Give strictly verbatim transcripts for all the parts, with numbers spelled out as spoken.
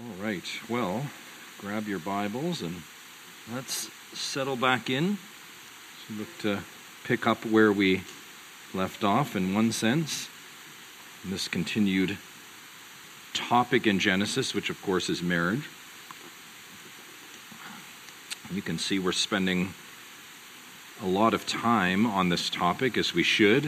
All right, well, grab your Bibles and let's settle back in. So look to pick up where we left off in one sense. In this continued topic in Genesis, which of course is marriage. You can see we're spending a lot of time on this topic, as we should.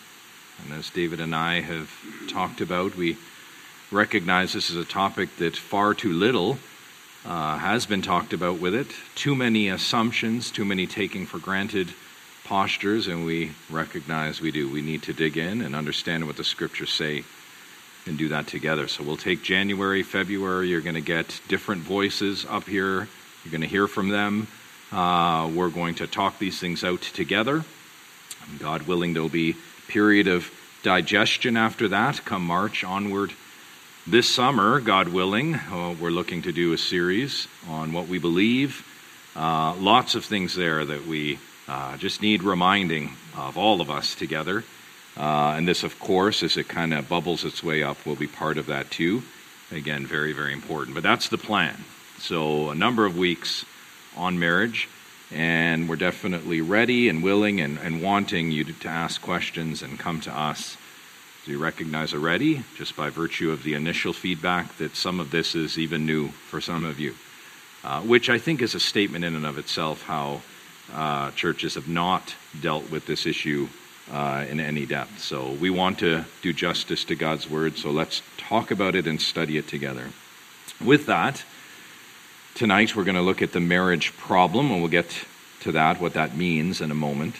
And as David and I have talked about, we recognize this is a topic that far too little uh, has been talked about with it. Too many assumptions, too many taking for granted postures, and we recognize we do. We need to dig in and understand what the scriptures say and do that together. So we'll take January, February. You're going to get different voices up here. You're going to hear from them. Uh, we're going to talk these things out together. And God willing, there'll be a period of digestion after that, come March onward. This summer, God willing, uh, we're looking to do a series on what we believe. Uh, lots of things there that we uh, just need reminding of, all of us together. Uh, and this, of course, as it kind of bubbles its way up, will be part of that too. Again, very, very important. But that's the plan. So a number of weeks on marriage, and we're definitely ready and willing and, and wanting you to, to ask questions and come to us. So you recognize already, just by virtue of the initial feedback, that some of this is even new for some of you, uh, which I think is a statement in and of itself how uh, churches have not dealt with this issue uh, in any depth. So we want to do justice to God's word, so let's talk about it and study it together. With that, tonight we're going to look at the marriage problem, and we'll get to that, what that means in a moment.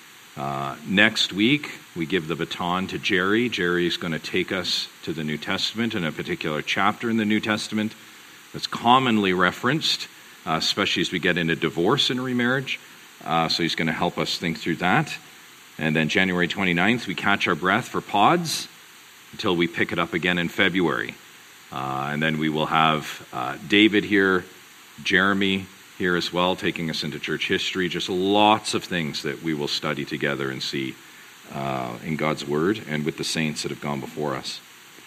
Uh, next week, we give the baton to Jerry. Jerry is going to take us to the New Testament and a particular chapter in the New Testament that's commonly referenced, uh, especially as we get into divorce and remarriage. Uh, so he's going to help us think through that. And then January twenty-ninth, we catch our breath for pods until we pick it up again in February. Uh, and then we will have uh, David here, Jeremy here as well, taking us into church history. Just lots of things that we will study together and see uh, in God's Word and with the saints that have gone before us.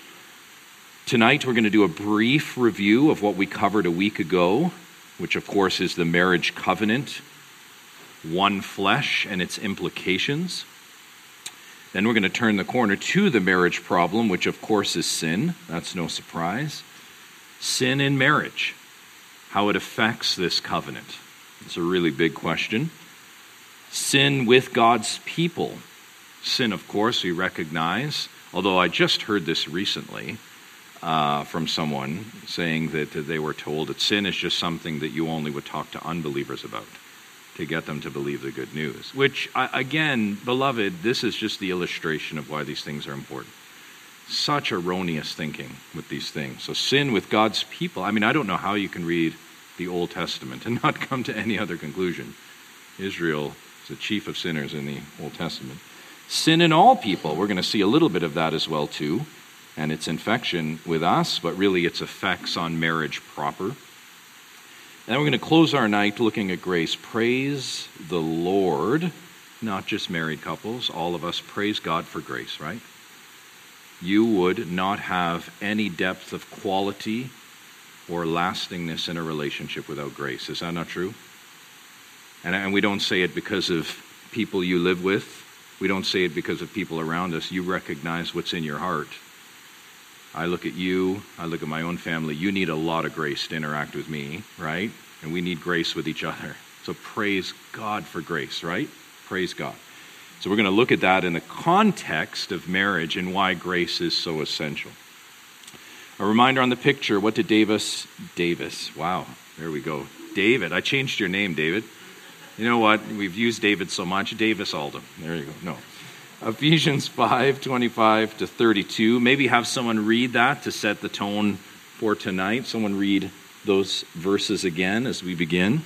Tonight we're going to do a brief review of what we covered a week ago, which of course is the marriage covenant, one flesh, and its implications. Then we're going to turn the corner to the marriage problem, which of course is sin. That's no surprise. Sin in marriage. How it affects this covenant. It's a really big question. Sin with God's people. Sin, of course, we recognize, although I just heard this recently uh, from someone saying that they were told that sin is just something that you only would talk to unbelievers about to get them to believe the good news. Which, again, beloved, this is just the illustration of why these things are important. Such erroneous thinking with these things. So sin with God's people. I mean, I don't know how you can read the Old Testament and not come to any other conclusion. Israel is the chief of sinners in the Old Testament. Sin in all people. We're going to see a little bit of that as well too. And its infection with us, but really its effects on marriage proper. And then we're going to close our night looking at grace. Praise the Lord. Not just married couples. All of us praise God for grace, right? You would not have any depth of quality or lastingness in a relationship without grace. Is that not true? And, and we don't say it because of people you live with. We don't say it because of people around us. You recognize what's in your heart. I look at you. I look at my own family. You need a lot of grace to interact with me, right? And we need grace with each other. So praise God for grace, right? Praise God. So we're going to look at that in the context of marriage and why grace is so essential. A reminder on the picture, what did Davis, Davis, wow, there we go. David, I changed your name, David. You know what, we've used David so much, Davis Alden, there you go, no. Ephesians five, twenty-five to thirty-two, maybe have someone read that to set the tone for tonight. Someone read those verses again as we begin.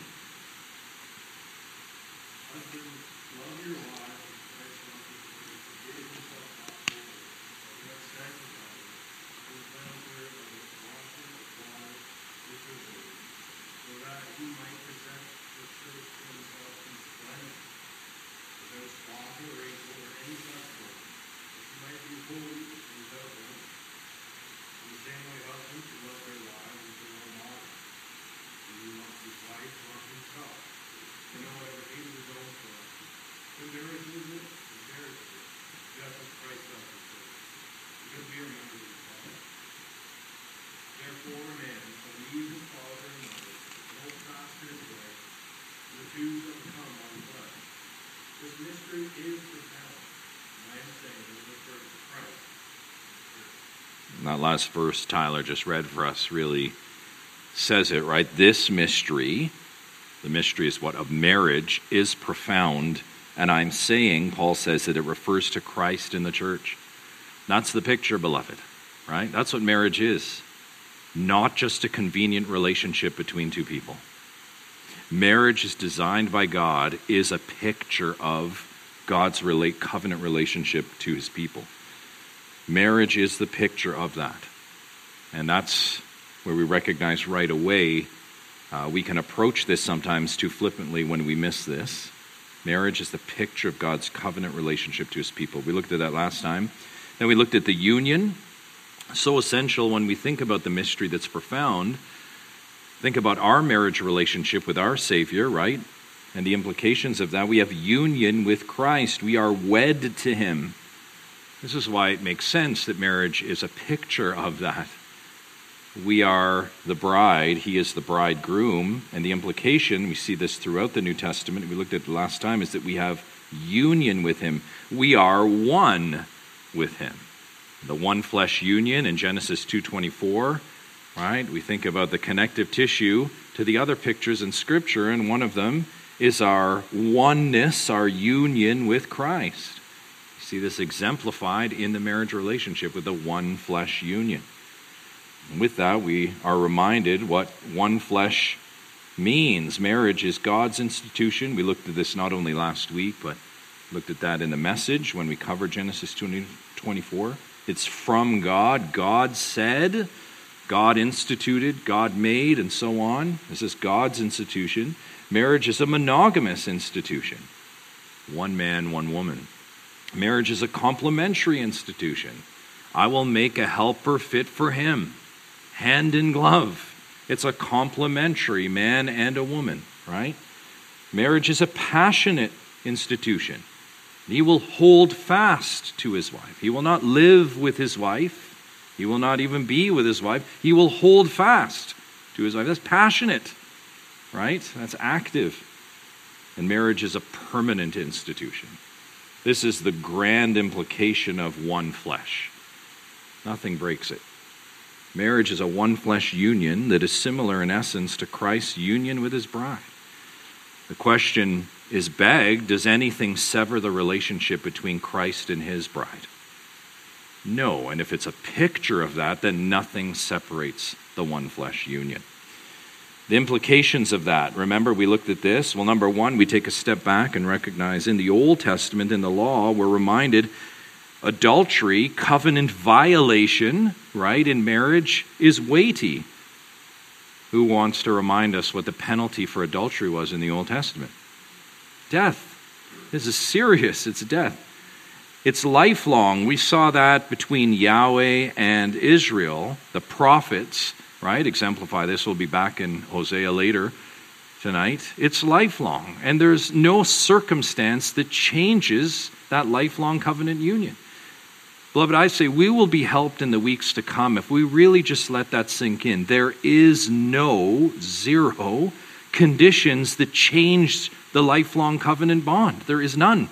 Holy and without blemish. In the same way, husbands should love their wives as their former man shall leave his father and mother, and hold fast to his wife, and the two shall become one flesh. This mystery is profound, and I am saying it refers to Christ. That last verse Tyler just read for us really says it, right? This mystery, the mystery is what? Of marriage, is profound. And I'm saying, Paul says, that it refers to Christ in the church. That's the picture, beloved, right? That's what marriage is. Not just a convenient relationship between two people. Marriage is designed by God, is a picture of God's relate, covenant relationship to his people. Marriage is the picture of that. And that's where we recognize right away uh, we can approach this sometimes too flippantly when we miss this. Marriage is the picture of God's covenant relationship to his people. We looked at that last time. Then we looked at the union. So essential when we think about the mystery that's profound. Think about our marriage relationship with our Savior, right? And the implications of that. We have union with Christ. We are wed to him. This is why it makes sense that marriage is a picture of that. We are the bride, he is the bridegroom, and the implication, we see this throughout the New Testament, we looked at it last time, is that we have union with him. We are one with him. The one flesh union in Genesis two twenty-four, right? We think about the connective tissue to the other pictures in Scripture, and one of them is our oneness, our union with Christ. You see this exemplified in the marriage relationship with the one flesh union. And with that, we are reminded what one flesh means. Marriage is God's institution. We looked at this not only last week, but looked at that in the message when we covered Genesis two twenty-four. It's from God. God said, God instituted, God made, and so on. This is God's institution. Marriage is a monogamous institution. One man, one woman. Marriage is a complementary institution. I will make a helper fit for him. Hand in glove. It's a complementary man and a woman, right? Marriage is a passionate institution. He will hold fast to his wife. He will not live with his wife. He will not even be with his wife. He will hold fast to his wife. That's passionate, right? That's active. And marriage is a permanent institution. This is the grand implication of one flesh. Nothing breaks it. Marriage is a one-flesh union that is similar in essence to Christ's union with his bride. The question is begged, does anything sever the relationship between Christ and his bride? No, and if it's a picture of that, then nothing separates the one-flesh union. The implications of that, remember we looked at this. Well, number one, we take a step back and recognize in the Old Testament, in the law, we're reminded adultery, covenant violation, right, in marriage is weighty. Who wants to remind us what the penalty for adultery was in the Old Testament? Death. This is serious. It's death. It's lifelong. We saw that between Yahweh and Israel. The prophets, right, exemplify this. We'll be back in Hosea later tonight. It's lifelong. And there's no circumstance that changes that lifelong covenant union. Beloved, I say we will be helped in the weeks to come if we really just let that sink in. There is no, zero, conditions that change the lifelong covenant bond. There is none.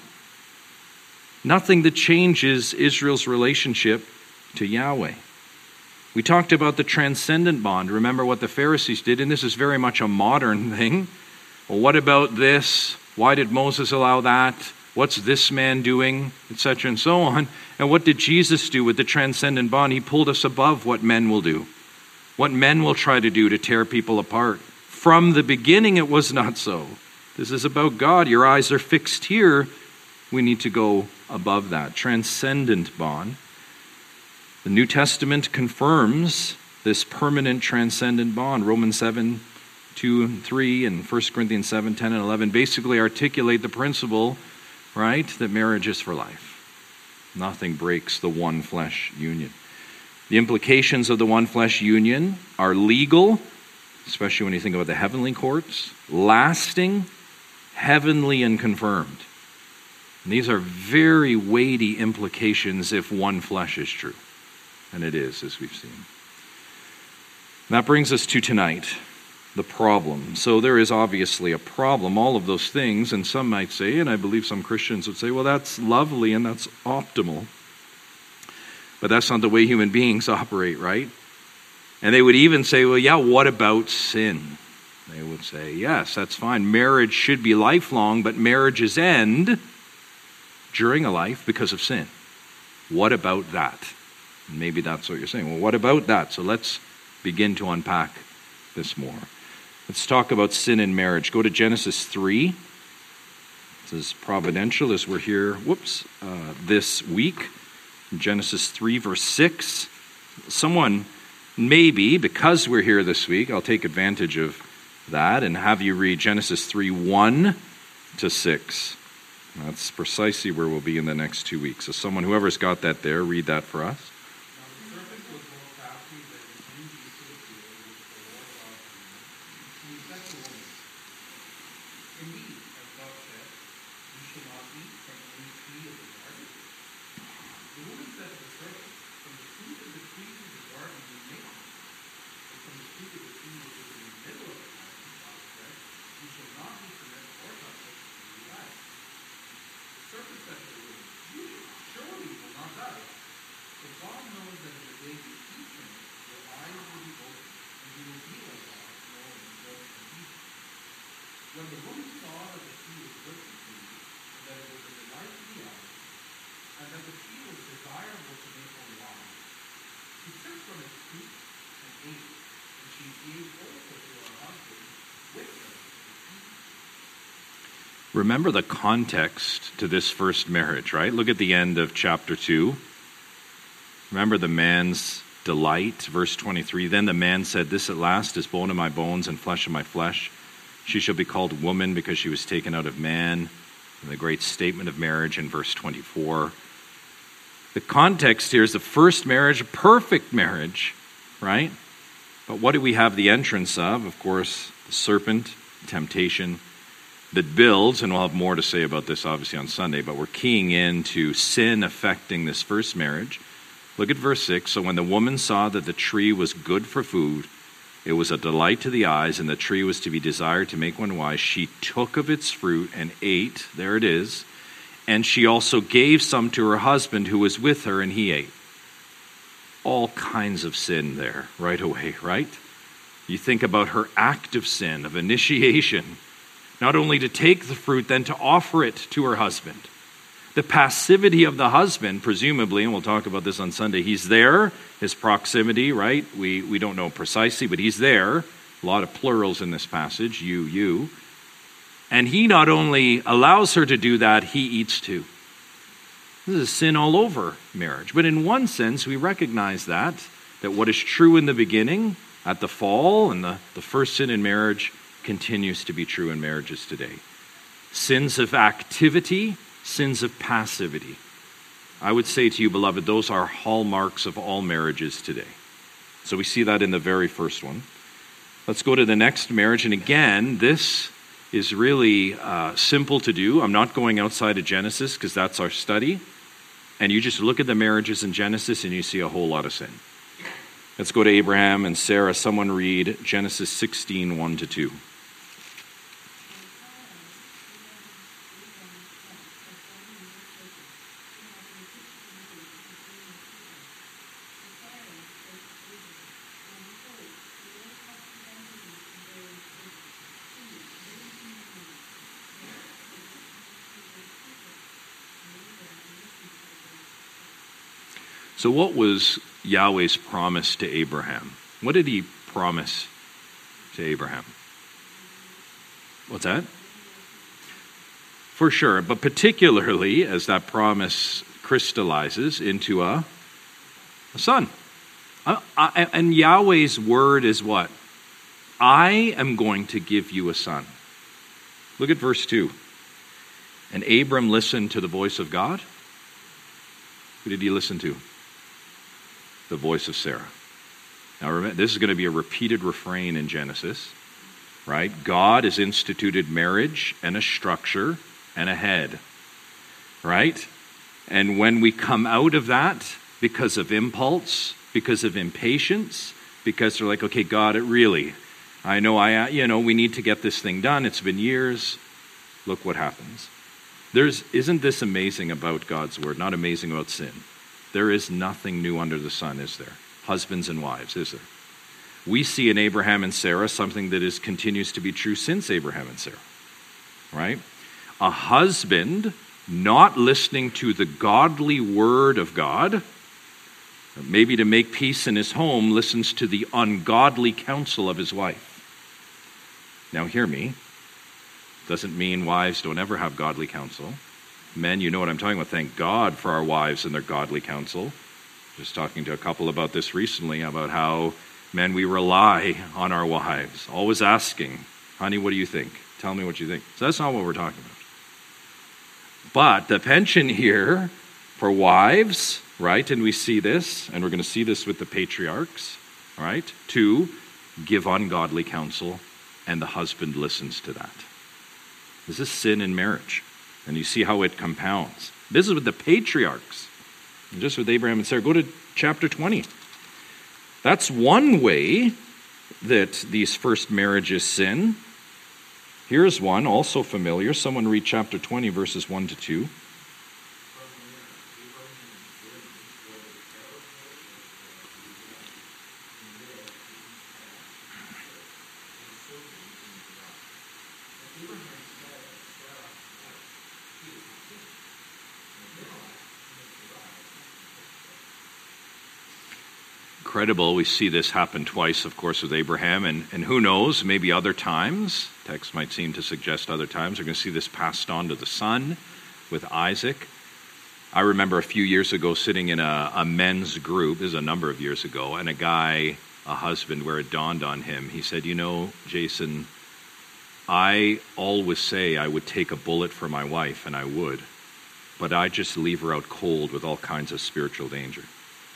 Nothing that changes Israel's relationship to Yahweh. We talked about the transcendent bond. Remember what the Pharisees did, and this is very much a modern thing. Well, what about this? Why did Moses allow that? What's this man doing? Etc. and so on. And what did Jesus do with the transcendent bond? He pulled us above what men will do. What men will try to do to tear people apart. From the beginning, it was not so. This is about God. Your eyes are fixed here. We need to go above that. Transcendent bond. The New Testament confirms this permanent transcendent bond. Romans seven, two and three and First Corinthians seven, ten and eleven basically articulate the principle, right, that marriage is for life. Nothing breaks the one flesh union. The implications of the one flesh union are legal, especially when you think about the heavenly courts, lasting, heavenly, and confirmed. And these are very weighty implications if one flesh is true. And it is, as we've seen. That brings us to tonight, the problem. So there is obviously a problem, all of those things, and some might say, and I believe some Christians would say, well, that's lovely and that's optimal. But that's not the way human beings operate, right? And they would even say, well, yeah, what about sin? They would say, yes, that's fine. Marriage should be lifelong, but marriages end during a life because of sin. What about that? Maybe that's what you're saying. Well, what about that? So let's begin to unpack this more. Let's talk about sin in marriage. Go to Genesis three. This is providential as we're here, whoops, uh, this week. Genesis three, verse six. Someone, maybe, because we're here this week, I'll take advantage of that and have you read Genesis three, one to six. That's precisely where we'll be in the next two weeks. So someone, whoever's got that there, read that for us. When the woman saw that the tree was good to eat, and that it was a delight to the eyes, and that the tree was desirable to make one wise, she took from its fruit and ate, and she gave also to her husband with her to eat. Remember the context to this first marriage, right? Look at the end of chapter two. Remember the man's delight, verse twenty-three. Then the man said, "This at last is bone of my bones and flesh of my flesh. She shall be called woman because she was taken out of man." And the great statement of marriage in verse twenty-four. The context here is the first marriage, a perfect marriage, right? But what do we have the entrance of? Of course, the serpent, temptation that builds, and we'll have more to say about this obviously on Sunday, but we're keying into sin affecting this first marriage. Look at verse six. So when the woman saw that the tree was good for food, it was a delight to the eyes, and the tree was to be desired to make one wise, she took of its fruit and ate. There it is. And she also gave some to her husband who was with her, and he ate. All kinds of sin there right away, right? You think about her act of sin, of initiation, not only to take the fruit, then to offer it to her husband. The passivity of the husband, presumably, and we'll talk about this on Sunday, he's there, his proximity, right? We we don't know precisely, but he's there. A lot of plurals in this passage, you, you. And he not only allows her to do that, he eats too. This is sin all over marriage. But in one sense, we recognize that, that what is true in the beginning, at the fall, and the, the first sin in marriage, continues to be true in marriages today. Sins of activity, sins of passivity. I would say to you, beloved, those are hallmarks of all marriages today. So we see that in the very first one. Let's go to the next marriage. And again, this is really uh, simple to do. I'm not going outside of Genesis because that's our study. And you just look at the marriages in Genesis and you see a whole lot of sin. Let's go to Abraham and Sarah. Someone read Genesis sixteen, one to two. So what was Yahweh's promise to Abraham? What did he promise to Abraham? What's that? For sure, but particularly as that promise crystallizes into a, a son. I, I, and Yahweh's word is what? I am going to give you a son. Look at verse two. And Abram listened to the voice of God. Who did he listen to? The voice of Sarah. Now remember, this is going to be a repeated refrain in Genesis, right? God has instituted marriage and a structure and a head, right? And when we come out of that because of impulse, because of impatience, because they're like, okay, God, it really, I know I, you know, we need to get this thing done. It's been years. Look what happens. There's, isn't this amazing about God's word? Not amazing about sin. There is nothing new under the sun, is there? Husbands and wives, is there? We see in Abraham and Sarah something that is continues to be true since Abraham and Sarah, right? A husband not listening to the godly word of God, maybe to make peace in his home, listens to the ungodly counsel of his wife. Now hear me. Doesn't mean wives don't ever have godly counsel. Men, you know what I'm talking about. Thank God for our wives and their godly counsel. Just talking to a couple about this recently, about how, men, we rely on our wives. Always asking, honey, what do you think? Tell me what you think. So that's not what we're talking about. But the penchant here for wives, right, and we see this, and we're going to see this with the patriarchs, all right, to give ungodly counsel, and the husband listens to that. This is sin in marriage, and you see how it compounds. This is with the patriarchs, and just with Abraham and Sarah. Go to chapter twenty. That's one way that these first marriages sin. Here's one, also familiar. Someone read chapter twenty, verses one to two. Incredible. We see this happen twice, of course, with Abraham, and, and who knows, maybe other times. Text might seem to suggest other times. We're going to see this passed on to the son with Isaac. I remember a few years ago sitting in a, a men's group, this is a number of years ago, and a guy, a husband, where it dawned on him, he said, you know, Jason, I always say I would take a bullet for my wife, and I would, but I just leave her out cold with all kinds of spiritual danger.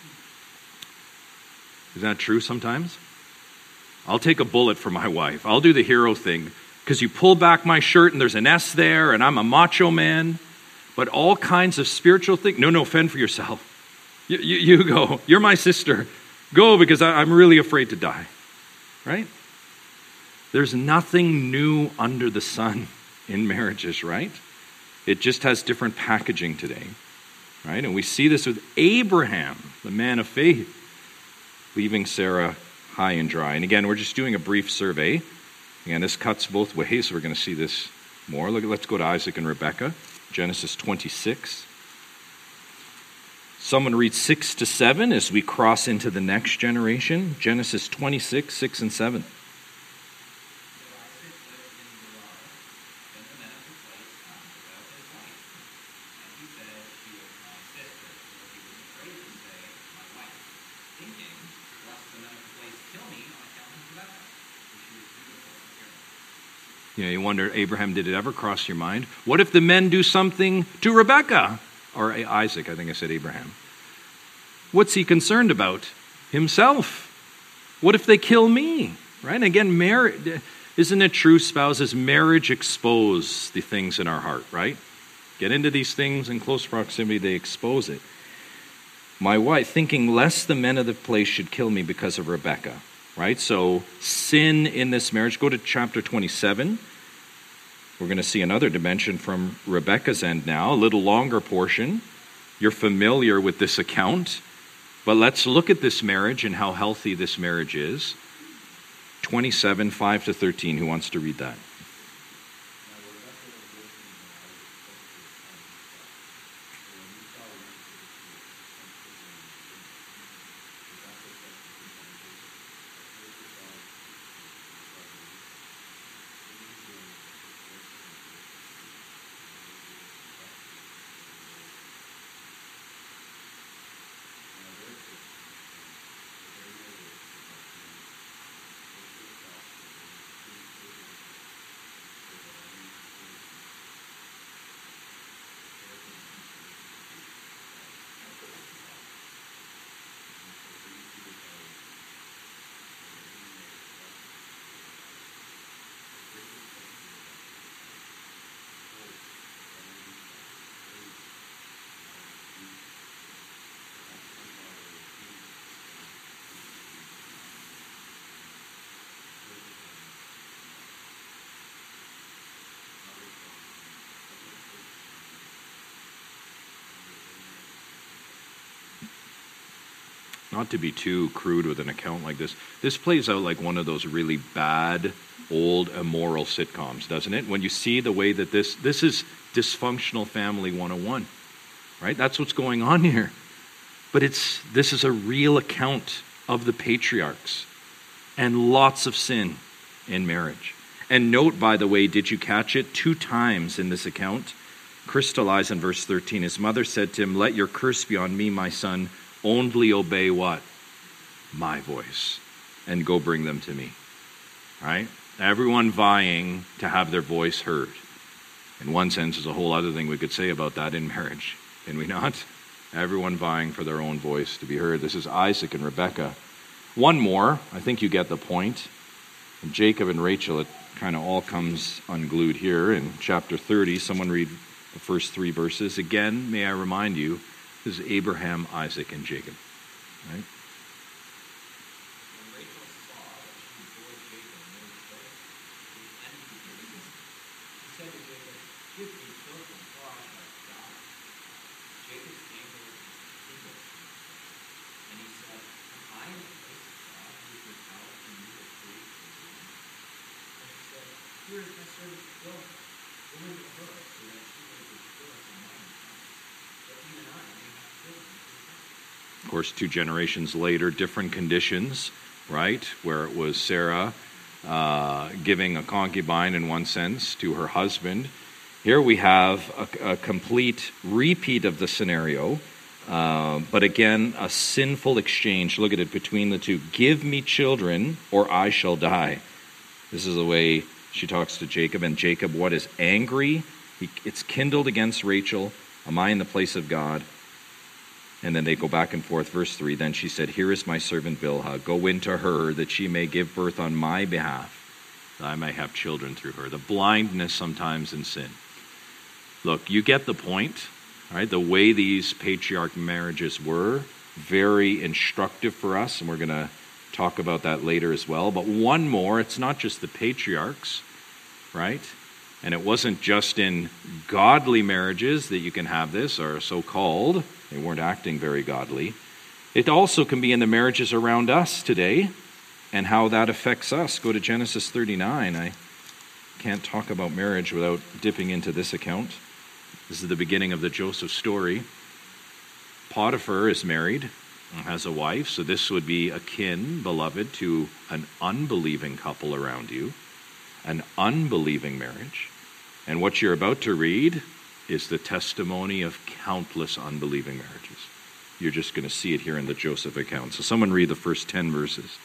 Isn't that true sometimes? I'll take a bullet for my wife. I'll do the hero thing because you pull back my shirt and there's an S there and I'm a macho man. But all kinds of spiritual things. No, no, fend for yourself. You, you, you go. You're my sister. Go because I, I'm really afraid to die. Right? There's nothing new under the sun in marriages, right? It just has different packaging today. Right? And we see this with Abraham, the man of faith, leaving Sarah high and dry. And again, we're just doing a brief survey. Again, this cuts both ways, so we're going to see this more. Look, let's go to Isaac and Rebekah, Genesis twenty-six. Someone read six to seven as we cross into the next generation. Genesis twenty-six, six and seven. You know, you wonder, Abraham, did it ever cross your mind? What if the men do something to Rebekah? Or Isaac, I think I said Abraham. What's he concerned about? Himself. What if they kill me? Right? And again, marriage, isn't it true, spouses? Marriage exposes the things in our heart, right? Get into these things in close proximity, they expose it. My wife, thinking lest the men of the place should kill me because of Rebekah. Right? So sin in this marriage. Go to chapter twenty-seven. We're going to see another dimension from Rebekah's end now, a little longer portion. You're familiar with this account. But let's look at this marriage and how healthy this marriage is. twenty-seven, five to thirteen. Who wants to read that? not to be too crude with an account like this, this plays out like one of those really bad, old, immoral sitcoms, doesn't it? When you see the way that this, this is dysfunctional family one oh one, right? That's what's going on here. But it's this is a real account of the patriarchs and lots of sin in marriage. And note, by the way, did you catch it? Two times in this account, crystallized in verse thirteen, his mother said to him, "Let your curse be on me, my son. Only obey what? My voice. And go bring them to me." Right? Everyone vying to have their voice heard. In one sense, there's a whole other thing we could say about that in marriage. Can we not? Everyone vying for their own voice to be heard. This is Isaac and Rebekah. One more. I think you get the point. And Jacob and Rachel, it kind of all comes unglued here in chapter thirty. Someone read the first three verses. Again, may I remind you, this is Abraham, Isaac, and Jacob. Right? Of course, two generations later, different conditions, right? Where it was Sarah uh, giving a concubine in one sense to her husband. Here we have a, a complete repeat of the scenario, uh, but again, a sinful exchange. Look at it between the two. "Give me children or I shall die." This is the way she talks to Jacob. And Jacob, what is angry? He, it's kindled against Rachel. Am I in the place of God? And then they go back and forth. Verse three, then she said, "Here is my servant Bilhah. Go into her that she may give birth on my behalf, that I may have children through her." The blindness sometimes in sin. Look, you get the point, right? The way these patriarch marriages were, very instructive for us, and we're going to talk about that later as well. But one more, it's not just the patriarchs, right? And it wasn't just in godly marriages that you can have this, or so-called. They weren't acting very godly. It also can be in the marriages around us today and how that affects us. Go to Genesis thirty-nine. I can't talk about marriage without dipping into this account. This is the beginning of the Joseph story. Potiphar is married and has a wife, so this would be akin, beloved, to an unbelieving couple around you, an unbelieving marriage. And what you're about to read is the testimony of countless unbelieving marriages. You're just going to see it here in the Joseph account. So someone read the first ten verses.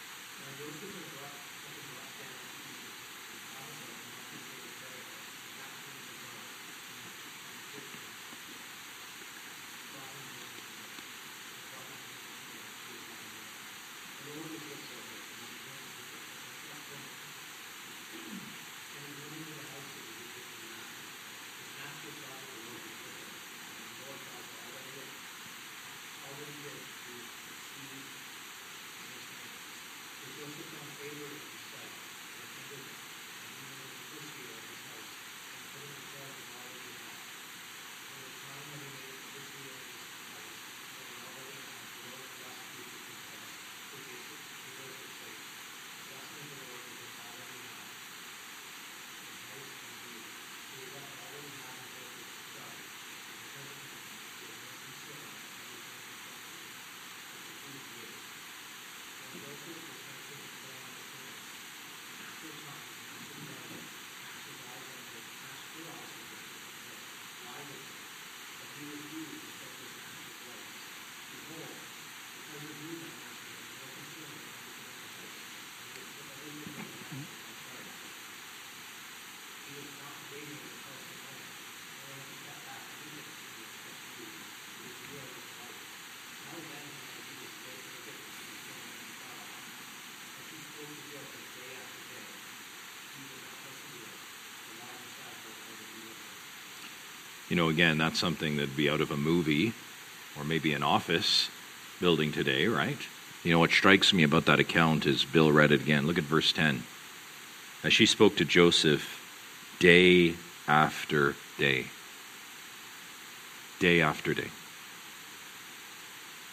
You know, again, that's something that'd be out of a movie or maybe an office building today, right? You know, what strikes me about that account is Bill read it again. Look at verse ten. As she spoke to Joseph day after day. Day after day.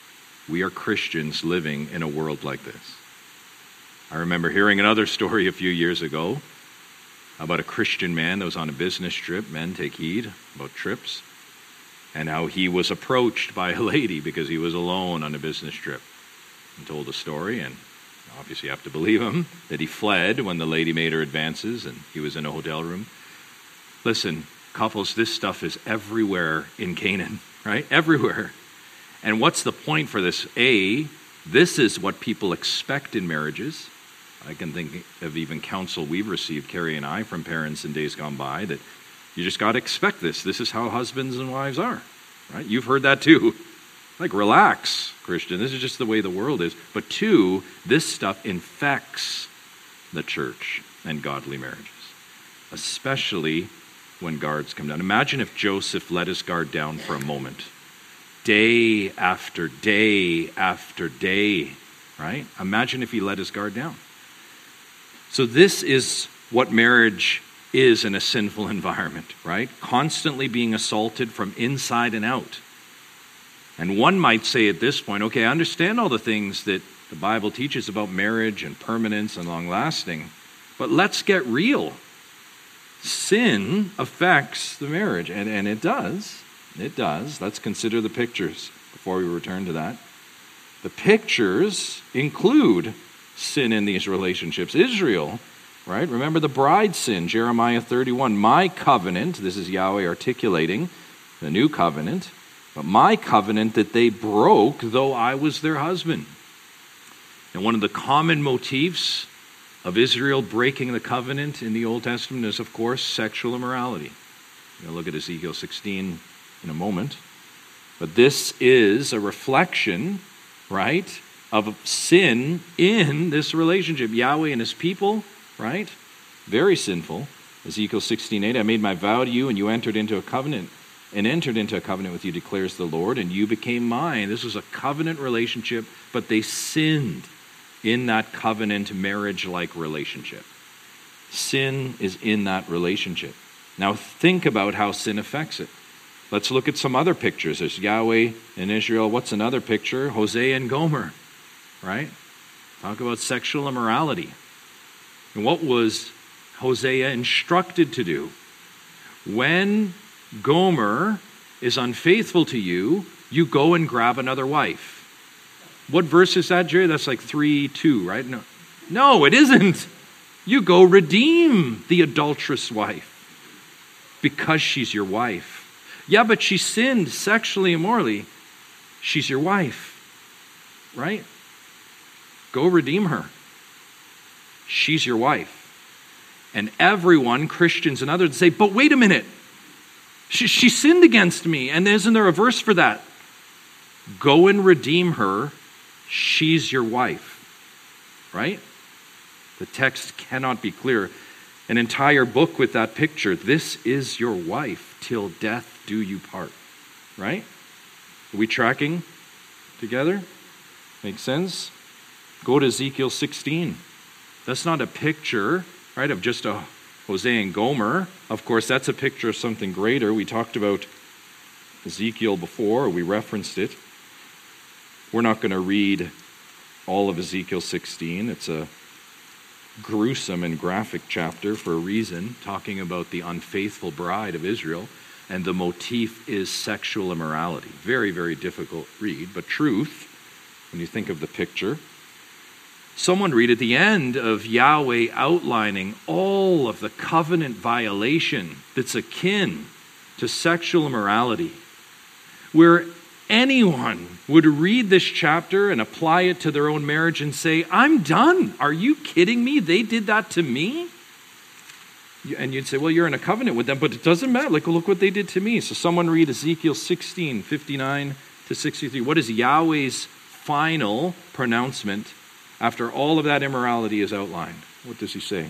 we are Christians living in a world like this. I remember hearing another story a few years ago about a Christian man that was on a business trip. Men, take heed about trips. And how he was approached by a lady because he was alone on a business trip. And told a story, and obviously you have to believe him, that he fled when the lady made her advances and he was in a hotel room. Listen, couples, this stuff is everywhere in Canaan, right? Everywhere. And what's the point for this? A, this is what people expect in marriages. I can think of even counsel we've received, Carrie and I, from parents in days gone by, that you just got to expect this. This is how husbands and wives are, right? You've heard that too. Like, relax, Christian. This is just the way the world is. But two, this stuff infects the church and godly marriages, especially when guards come down. Imagine if Joseph let his guard down for a moment. Day after day after day, right? Imagine if he let his guard down. So this is what marriage is in a sinful environment, right? Constantly being assaulted from inside and out. And one might say at this point, okay, I understand all the things that the Bible teaches about marriage and permanence and long-lasting, but let's get real. Sin affects the marriage, and, and it does. It does. Let's consider the pictures before we return to that. The pictures include sin in these relationships. Israel, right? Remember the bride sin, Jeremiah thirty-one. My covenant, this is Yahweh articulating the new covenant, but my covenant that they broke, though I was their husband. And one of the common motifs of Israel breaking the covenant in the Old Testament is, of course, sexual immorality. We'll look at Ezekiel sixteen in a moment. But this is a reflection, right, of sin in this relationship. Yahweh and his people, right? Very sinful. Ezekiel sixteen eight, I made my vow to you, and you entered into a covenant, and entered into a covenant with you, declares the Lord, and you became mine. This was a covenant relationship, but they sinned in that covenant marriage-like relationship. Sin is in that relationship. Now think about how sin affects it. Let's look at some other pictures. There's Yahweh and Israel. What's another picture? Hosea and Gomer, right? Talk about sexual immorality. And what was Hosea instructed to do? When Gomer is unfaithful to you, you go and grab another wife. What verse is that, Jerry? That's like three two, right? No, no, it isn't. You go redeem the adulterous wife because she's your wife. Yeah, but she sinned sexually, immorally. She's your wife, right? Go redeem her. She's your wife. And everyone, Christians and others, say, but wait a minute. She, she sinned against me. And isn't there a verse for that? Go and redeem her. She's your wife. Right? The text cannot be clearer. An entire book with that picture. This is your wife. Till death do you part. Right? Are we tracking together? Makes sense? Go to Ezekiel sixteen. That's not a picture, right, of just a Hosea and Gomer. Of course, that's a picture of something greater. We talked about Ezekiel before, or we referenced it. We're not going to read all of Ezekiel sixteen. It's a gruesome and graphic chapter for a reason, talking about the unfaithful bride of Israel, and the motif is sexual immorality. Very, very difficult read, but truth, when you think of the picture. Someone read at the end of Yahweh outlining all of the covenant violation that's akin to sexual immorality, where anyone would read this chapter and apply it to their own marriage and say, I'm done. Are you kidding me? They did that to me? And you'd say, well, you're in a covenant with them, but it doesn't matter. Like, look what they did to me. So someone read Ezekiel sixteen, fifty-nine to sixty-three. What is Yahweh's final pronouncement after all of that immorality is outlined? What does he say?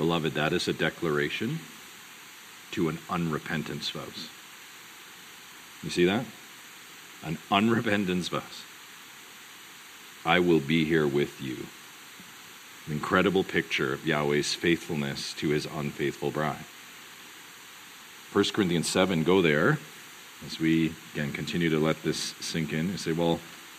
Beloved, that is a declaration to an unrepentant spouse. You see that? An unrepentant spouse. I will be here with you. An incredible picture of Yahweh's faithfulness to his unfaithful bride. First Corinthians seven, go there, as we, again, continue to let this sink in. You say, well,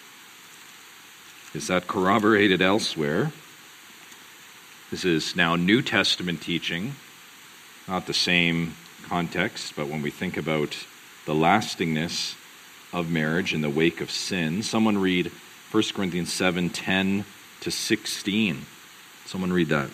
is that corroborated elsewhere? This is now New Testament teaching, not the same context, but when we think about the lastingness of marriage in the wake of sin. Someone read First Corinthians seven, ten to sixteen. Someone read that.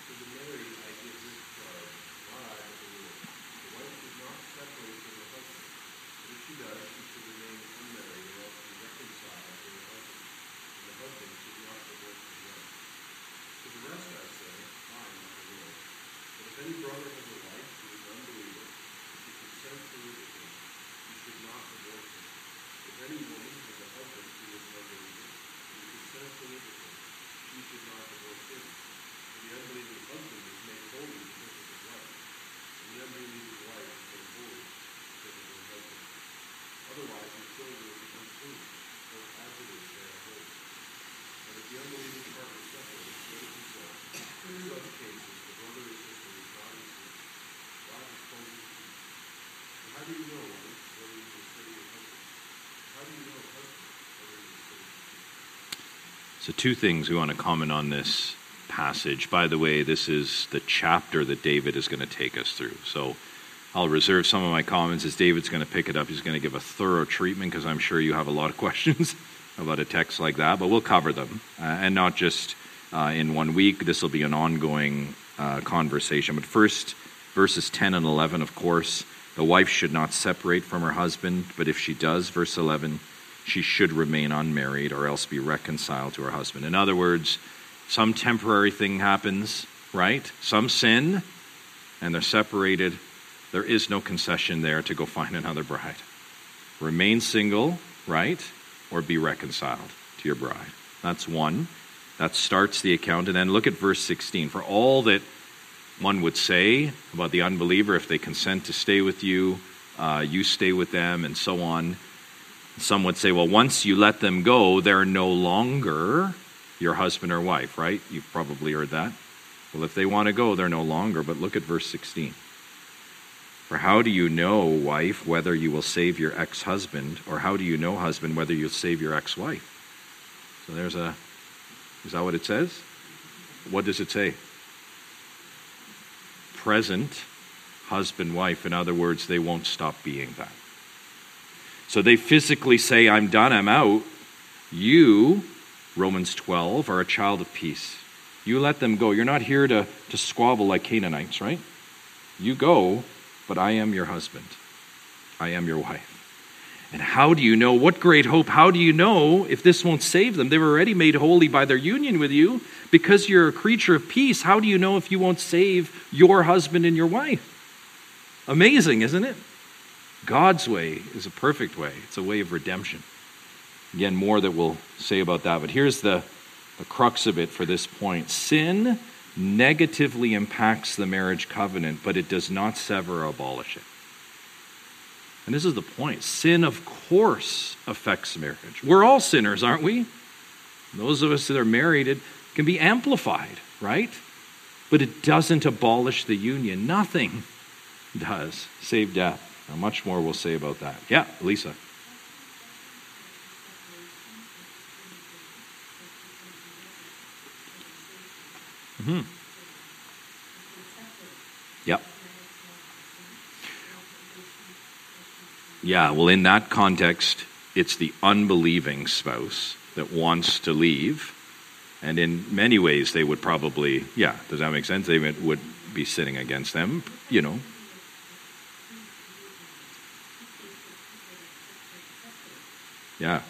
So two things we want to comment on this passage. By the way, this is the chapter that David is going to take us through. So I'll reserve some of my comments as David's going to pick it up. He's going to give a thorough treatment because I'm sure you have a lot of questions about a text like that, but we'll cover them. Uh, and not just uh, in one week. This will be an ongoing uh, conversation. But first, verses ten and eleven, of course, the wife should not separate from her husband, but if she does, verse eleven, she should remain unmarried or else be reconciled to her husband. In other words, some temporary thing happens, right? Some sin, and they're separated. There is no concession there to go find another bride. Remain single, right? Or be reconciled to your bride. That's one. That starts the account. And then look at verse sixteen. For all that one would say about the unbeliever, if they consent to stay with you, uh, you stay with them, and so on. Some would say, well, once you let them go, they're no longer your husband or wife, right? You've probably heard that. Well, if they want to go, they're no longer. But look at verse sixteen. For how do you know, wife, whether you will save your ex-husband, or how do you know, husband, whether you'll save your ex-wife? So there's a, is that what it says? What does it say? Present husband, wife. In other words, they won't stop being that. So they physically say, I'm done, I'm out. You, Romans twelve, are a child of peace. You let them go. You're not here to, to squabble like Canaanites, right? You go, but I am your husband. I am your wife. And how do you know? What great hope. How do you know if this won't save them? They were already made holy by their union with you. Because you're a creature of peace, how do you know if you won't save your husband and your wife? Amazing, isn't it? God's way is a perfect way. It's a way of redemption. Again, more that we'll say about that. But here's the, the crux of it for this point. Sin negatively impacts the marriage covenant, but it does not sever or abolish it. And this is the point. Sin, of course, affects marriage. We're all sinners, aren't we? Those of us that are married, it can be amplified, right? But it doesn't abolish the union. Nothing does, save death. Now, much more we'll say about that. Yeah, Lisa. Mm-hmm. Yep. Yeah, well, in that context, it's the unbelieving spouse that wants to leave. And in many ways, they would probably, yeah, does that make sense? They would be sinning against them, you know. Yeah.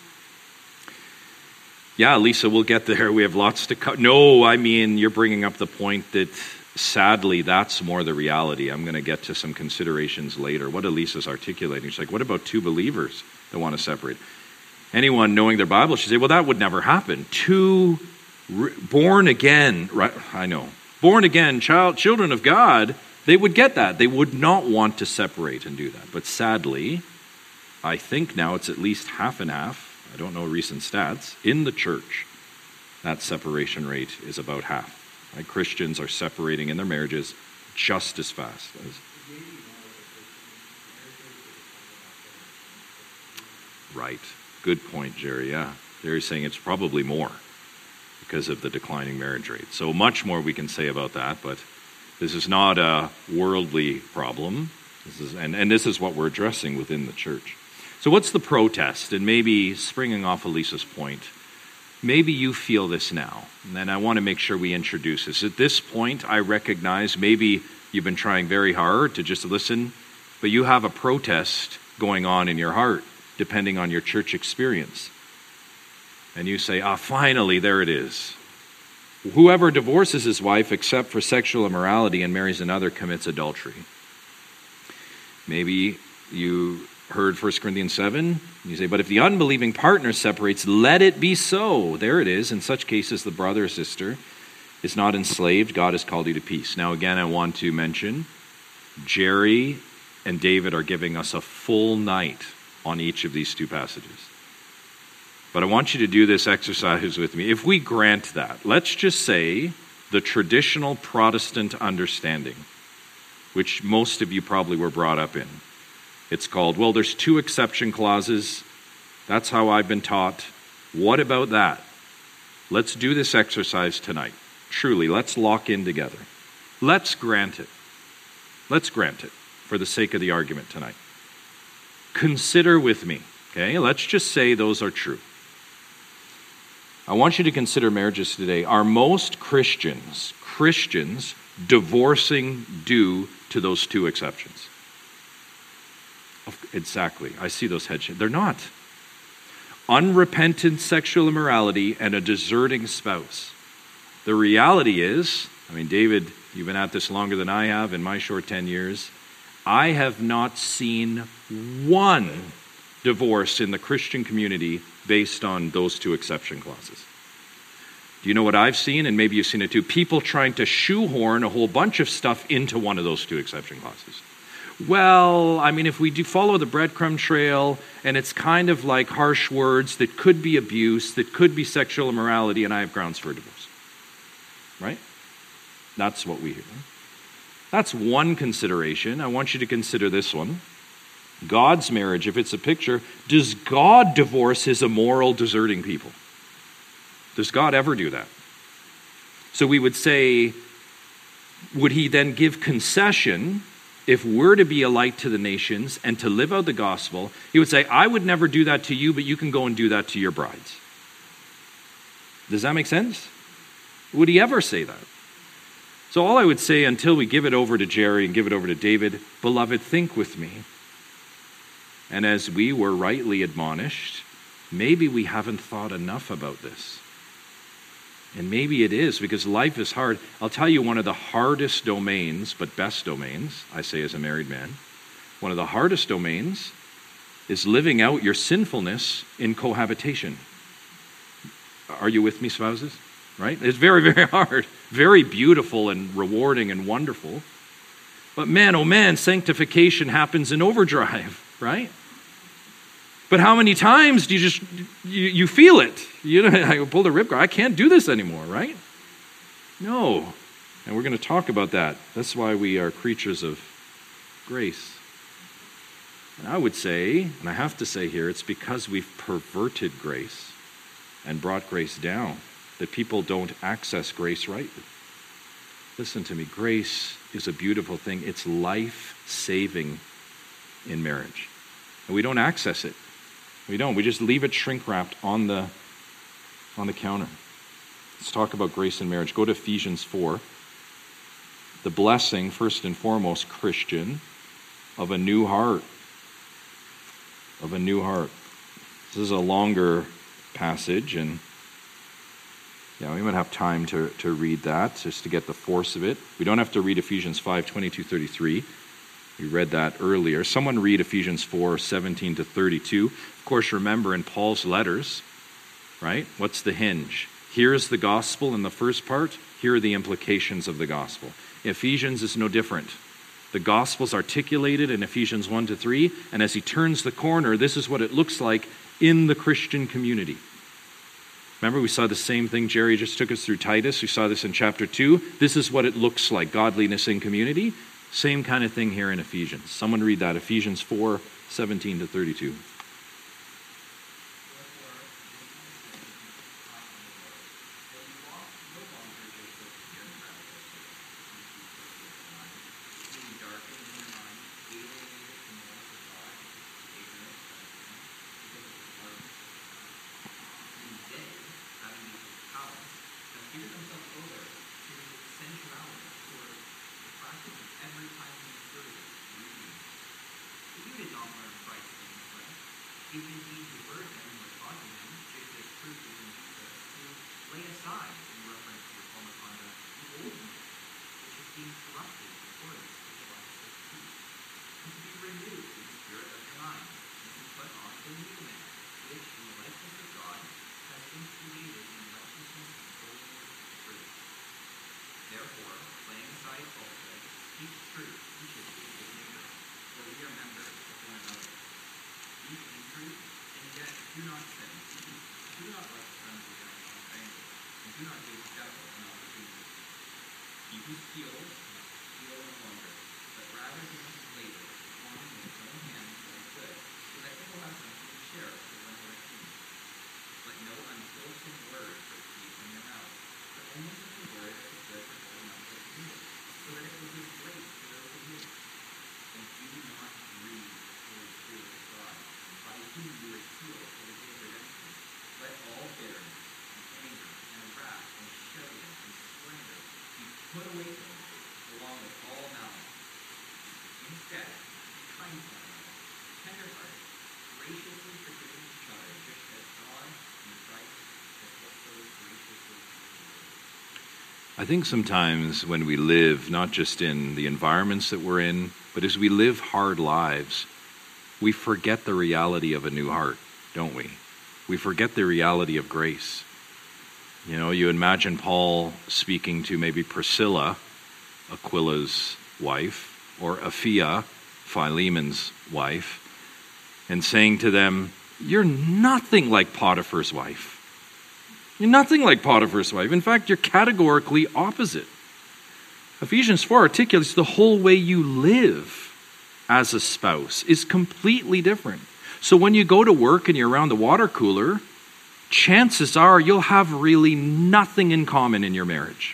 Yeah, Lisa, we'll get there. We have lots to cover. No, I mean, you're bringing up the point that sadly, that's more the reality. I'm going to get to some considerations later. What Elisa's articulating. She's like, what about two believers that want to separate? Anyone knowing their Bible should say, well, that would never happen. Two re- born again, right? I know. born again, child, children of God, they would get that. They would not want to separate and do that. But sadly, I think now it's at least half and half. I don't know recent stats. In the church, that separation rate is about half. Right? Christians are separating in their marriages just as fast as. Right. Good point, Jerry. Yeah. Jerry's saying it's probably more because of the declining marriage rate. So much more we can say about that, but this is not a worldly problem. This is, and, and this is what we're addressing within the church. So what's the protest? And maybe springing off Elisa's point, maybe you feel this now. And then I want to make sure we introduce this. At this point, I recognize maybe you've been trying very hard to just listen, but you have a protest going on in your heart, depending on your church experience. And you say, ah, finally, there it is. Whoever divorces his wife except for sexual immorality and marries another commits adultery. Maybe you heard First Corinthians seven. You say, but if the unbelieving partner separates, let it be so. There it is. In such cases, the brother or sister is not enslaved. God has called you to peace. Now, again, I want to mention, Jerry and David are giving us a full night on each of these two passages. But I want you to do this exercise with me. If we grant that, let's just say the traditional Protestant understanding, which most of you probably were brought up in. It's called, well, there's two exception clauses. That's how I've been taught. What about that? Let's do this exercise tonight. Truly, let's lock in together. Let's grant it. Let's grant it for the sake of the argument tonight. Consider with me, okay? Let's just say those are true. I want you to consider marriages today. Are most Christians, Christians divorcing due to those two exceptions? Exactly. I see those head shakes. They're not. Unrepentant sexual immorality and a deserting spouse. The reality is, I mean, David, you've been at this longer than I have in my short ten years. I have not seen one divorce in the Christian community based on those two exception clauses. Do you know what I've seen? And maybe you've seen it too. People trying to shoehorn a whole bunch of stuff into one of those two exception clauses. Well, I mean, if we do follow the breadcrumb trail, and it's kind of like harsh words that could be abuse, that could be sexual immorality, and I have grounds for a divorce. Right? That's what we hear. That's one consideration. I want you to consider this one. God's marriage, if it's a picture, does God divorce his immoral, deserting people? Does God ever do that? So we would say, would he then give concession if we're to be a light to the nations and to live out the gospel? He would say, I would never do that to you, but you can go and do that to your brides. Does that make sense? Would he ever say that? So all I would say until we give it over to Jerry and give it over to David, beloved, think with me. And as we were rightly admonished, maybe we haven't thought enough about this. And maybe it is, because life is hard. I'll tell you one of the hardest domains, but best domains, I say as a married man, one of the hardest domains is living out your sinfulness in cohabitation. Are you with me, spouses? Right? It's very, very hard. Very beautiful and rewarding and wonderful. But man, oh man, sanctification happens in overdrive, right? But how many times do you just, you, you feel it? You know, I pulled a ripcord. I can't do this anymore, right? No. And we're going to talk about that. That's why we are creatures of grace. And I would say, and I have to say here, it's because we've perverted grace and brought grace down that people don't access grace rightly. Listen to me. Grace is a beautiful thing. It's life-saving in marriage. And we don't access it. We don't. We just leave it shrink-wrapped on the, on the counter. Let's talk about grace in marriage. Go to Ephesians four. The blessing, first and foremost, Christian, of a new heart. Of a new heart. This is a longer passage, and yeah, we might have time to, to read that, just to get the force of it. We don't have to read Ephesians five, twenty-two, thirty-three. We read that earlier. Someone read Ephesians four, seventeen to thirty-two. Of course, remember in Paul's letters, right? What's the hinge? Here's the gospel in the first part. Here are the implications of the gospel. Ephesians is no different. The gospel's articulated in Ephesians one to three, and as he turns the corner, this is what it looks like in the Christian community. Remember, we saw the same thing. Jerry just took us through Titus. We saw this in chapter two. This is what it looks like, godliness in community. Same kind of thing here in Ephesians. Someone read that, Ephesians four, seventeen to thirty-two. I think sometimes when we live, not just in the environments that we're in, but as we live hard lives, we forget the reality of a new heart, don't we? We forget the reality of grace. You know, you imagine Paul speaking to maybe Priscilla, Aquila's wife, or Apphia, Philemon's wife, and saying to them, "You're nothing like Potiphar's wife. You're nothing like Potiphar's wife. In fact, you're categorically opposite." Ephesians four articulates the whole way you live as a spouse is completely different. So when you go to work and you're around the water cooler, chances are you'll have really nothing in common in your marriage.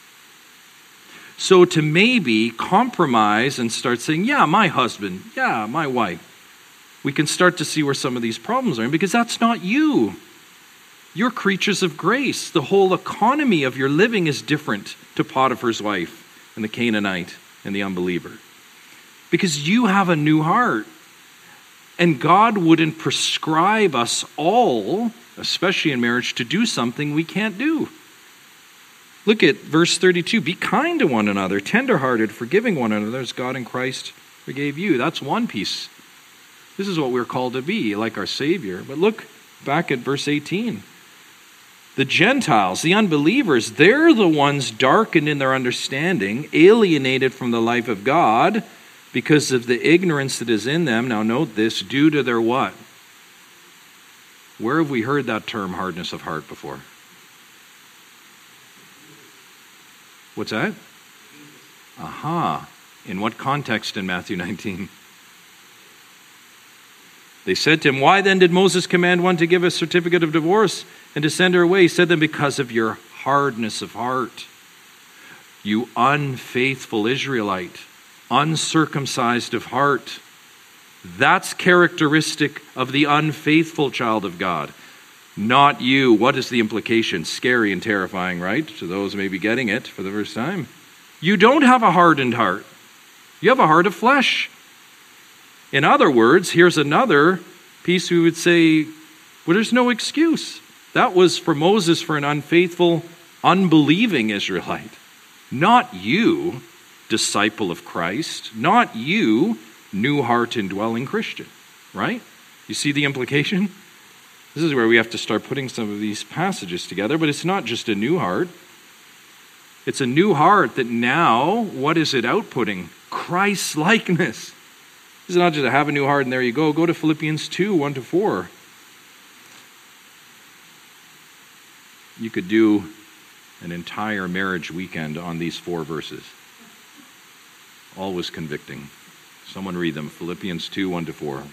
So to maybe compromise and start saying, yeah, my husband, yeah, my wife, we can start to see where some of these problems are, because that's not you. You're creatures of grace. The whole economy of your living is different to Potiphar's wife and the Canaanite and the unbeliever. Because you have a new heart. And God wouldn't prescribe us all, especially in marriage, to do something we can't do. Look at verse thirty-two. Be kind to one another, tenderhearted, forgiving one another as God in Christ forgave you. That's one piece. This is what we're called to be, like our Savior. But look back at verse eighteen. The Gentiles, the unbelievers, they're the ones darkened in their understanding, alienated from the life of God because of the ignorance that is in them. Now note this, due to their what? Where have we heard that term, hardness of heart, before? What's that? Aha. In what context in Matthew nineteen? They said to him, "Why then did Moses command one to give a certificate of divorce and to send her away?" He said to them, "Because of your hardness of heart. You unfaithful Israelite, uncircumcised of heart." That's characteristic of the unfaithful child of God. Not you. What is the implication? Scary and terrifying, right? To those maybe getting it for the first time. You don't have a hardened heart. You have a heart of flesh. In other words, here's another piece we would say, well, there's no excuse. That was for Moses for an unfaithful, unbelieving Israelite. Not you, disciple of Christ. Not you, new heart indwelling Christian. Right? You see the implication? This is where we have to start putting some of these passages together, but it's not just a new heart. It's a new heart that now, what is it outputting? Christ-likeness. It's not just to have a new heart and there you go. Go to Philippians two, one to four. You could do an entire marriage weekend on these four verses. Always convicting. Someone read them. Philippians two, one to four.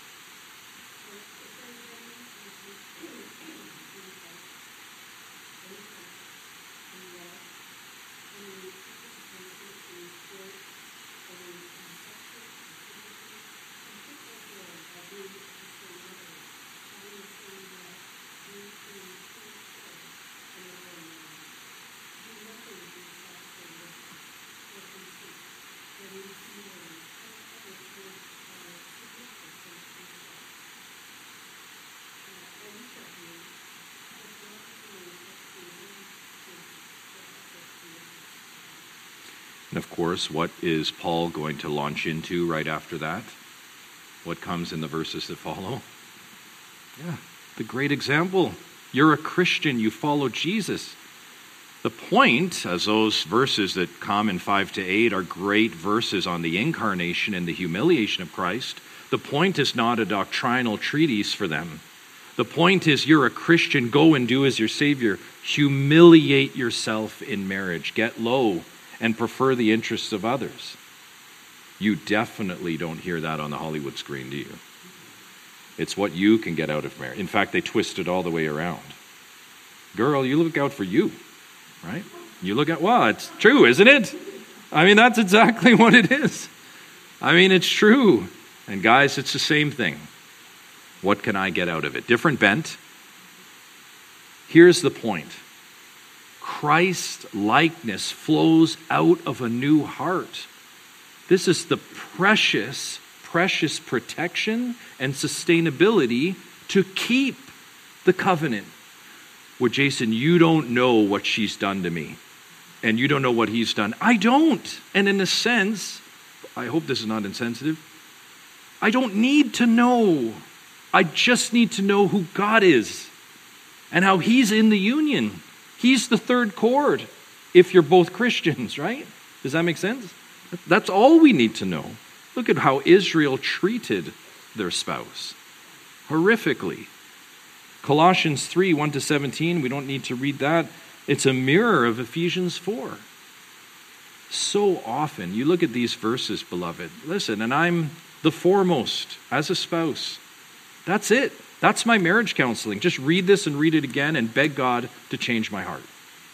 And of course, what is Paul going to launch into right after that? What comes in the verses that follow? Yeah, the great example. You're a Christian, you follow Jesus. The point, as those verses that come in five to eight are great verses on the incarnation and the humiliation of Christ, the point is not a doctrinal treatise for them. The point is you're a Christian, go and do as your Savior. Humiliate yourself in marriage. Get low and prefer the interests of others. You definitely don't hear that on the Hollywood screen, do you? It's what you can get out of marriage. In fact, they twist it all the way around. Girl, you look out for you, right? You look at, well, it's true, isn't it? I mean, that's exactly what it is. I mean, it's true. And guys, it's the same thing. What can I get out of it? Different bent. Here's the point. Christ-likeness flows out of a new heart. This is the precious, precious protection and sustainability to keep the covenant. Well, Jason, you don't know what she's done to me. And you don't know what he's done. I don't. And in a sense, I hope this is not insensitive, I don't need to know. I just need to know who God is and how he's in the union. He's the third chord if you're both Christians, right? Does that make sense? That's all we need to know. Look at how Israel treated their spouse. Horrifically. Colossians three, one to seventeen, we don't need to read that. It's a mirror of Ephesians four. So often, you look at these verses, beloved. Listen, and I'm the foremost as a spouse. That's it. That's my marriage counseling. Just read this and read it again and beg God to change my heart.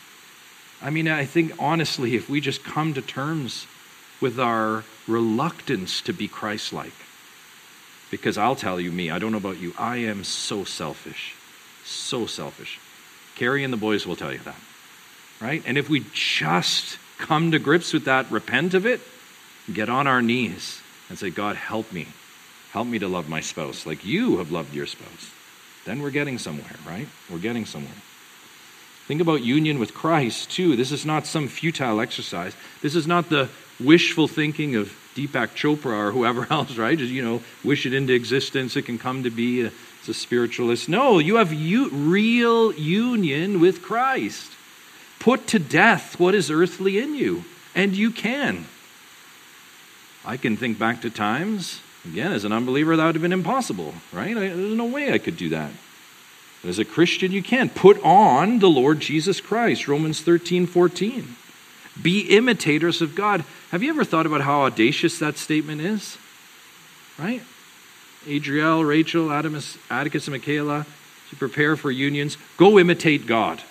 I mean, I think honestly, if we just come to terms with our reluctance to be Christ-like, because I'll tell you me, I don't know about you, I am so selfish, so selfish. Carrie and the boys will tell you that, right? And if we just come to grips with that, repent of it, get on our knees and say, God, help me. Help me to love my spouse like you have loved your spouse. Then we're getting somewhere, right? We're getting somewhere. Think about union with Christ, too. This is not some futile exercise. This is not the wishful thinking of Deepak Chopra or whoever else, right? Just, you know, wish it into existence, it can come to be. A, it's a spiritualist. No, you have u- real union with Christ. Put to death what is earthly in you, and you can. I can think back to times, again, as an unbeliever, that would have been impossible, right? I, there's no way I could do that. But as a Christian, you can. Put on the Lord Jesus Christ, Romans thirteen, fourteen. Be imitators of God. Have you ever thought about how audacious that statement is? Right? Adriel, Rachel, Atticus, Atticus and Michaela, to prepare for unions, go imitate God.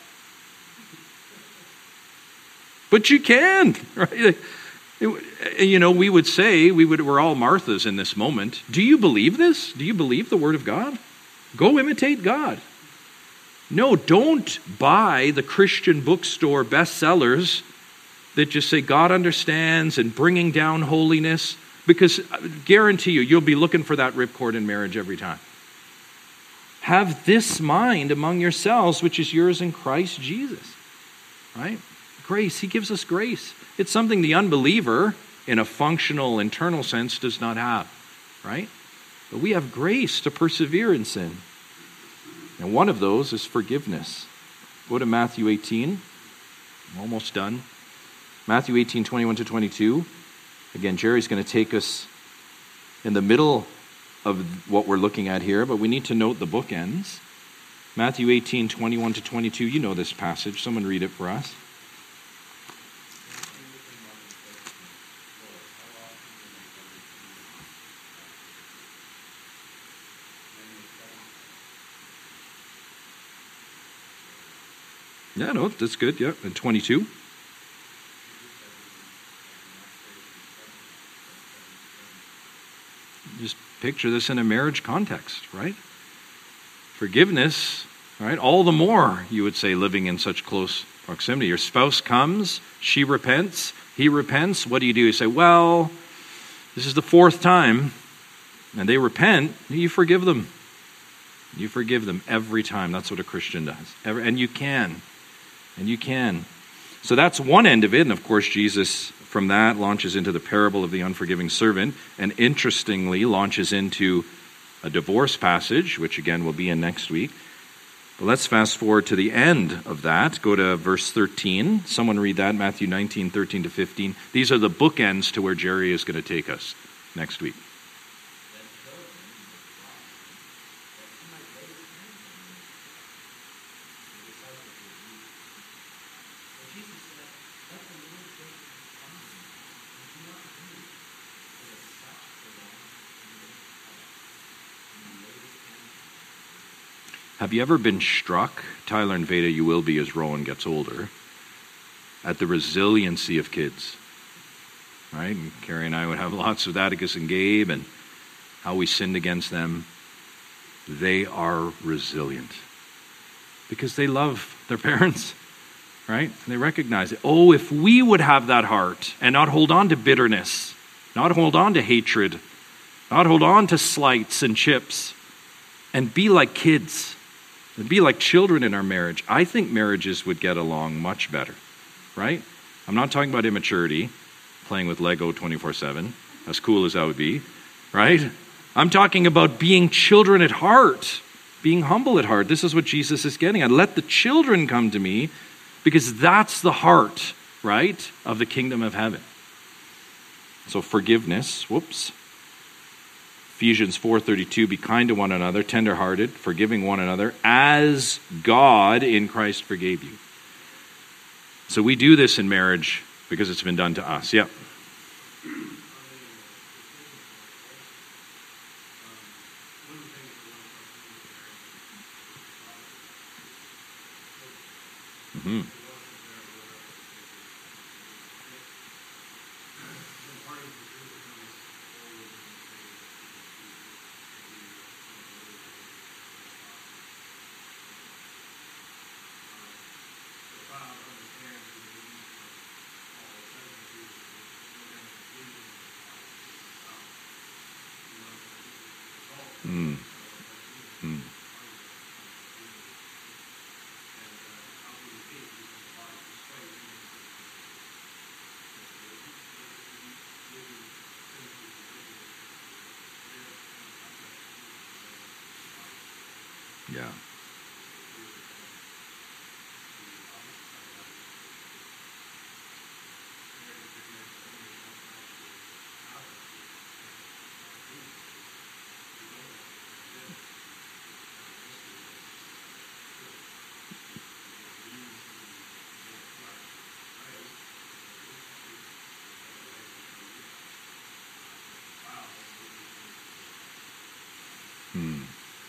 But you can, right? You know, we would say, we would, we're all Marthas in this moment. Do you believe this? Do you believe the Word of God? Go imitate God. No, don't buy the Christian bookstore bestsellers that just say God understands and bringing down holiness, because I guarantee you, you'll be looking for that ripcord in marriage every time. Have this mind among yourselves, which is yours in Christ Jesus. Right? Grace, he gives us grace. It's something the unbeliever, in a functional, internal sense, does not have. Right? But we have grace to persevere in sin. And one of those is forgiveness. Go to Matthew eighteen. I'm almost done. Matthew eighteen, twenty-one to twenty-two. Again, Jerry's going to take us in the middle of what we're looking at here, but we need to note the bookends. Matthew eighteen, twenty-one to twenty-two. You know this passage. Someone read it for us. Yeah, no, that's good. Yeah, and twenty-two. Just picture this in a marriage context, right? Forgiveness, right? All the more, you would say, living in such close proximity. Your spouse comes, she repents, he repents. What do you do? You say, well, this is the fourth time, and they repent. You forgive them. You forgive them every time. That's what a Christian does. Every, and you can. And you can. So that's one end of it. And of course, Jesus, from that, launches into the parable of the unforgiving servant, and interestingly, launches into a divorce passage, which again will be in next week. But let's fast forward to the end of that. Go to verse thirteen. Someone read that, Matthew nineteen, thirteen to fifteen. These are the bookends to where Jerry is going to take us next week. Have you ever been struck, Tyler and Veda, you will be as Rowan gets older, at the resiliency of kids, right? And Carrie and I would have lots with Atticus and Gabe and how we sinned against them. They are resilient because they love their parents, right? They recognize it. Oh, if we would have that heart and not hold on to bitterness, not hold on to hatred, not hold on to slights and chips, and be like kids, and be like children in our marriage, I think marriages would get along much better, right? I'm not talking about immaturity, playing with Lego twenty-four seven, as cool as that would be, right? I'm talking about being children at heart, being humble at heart. This is what Jesus is getting at. Let the children come to me, because that's the heart, right, of the kingdom of heaven. So forgiveness, whoops. Ephesians four thirty-two, be kind to one another, tenderhearted, forgiving one another, as God in Christ forgave you. So we do this in marriage because it's been done to us. Yep. Mm-hmm. Mm. Mm. Yeah. Hmm.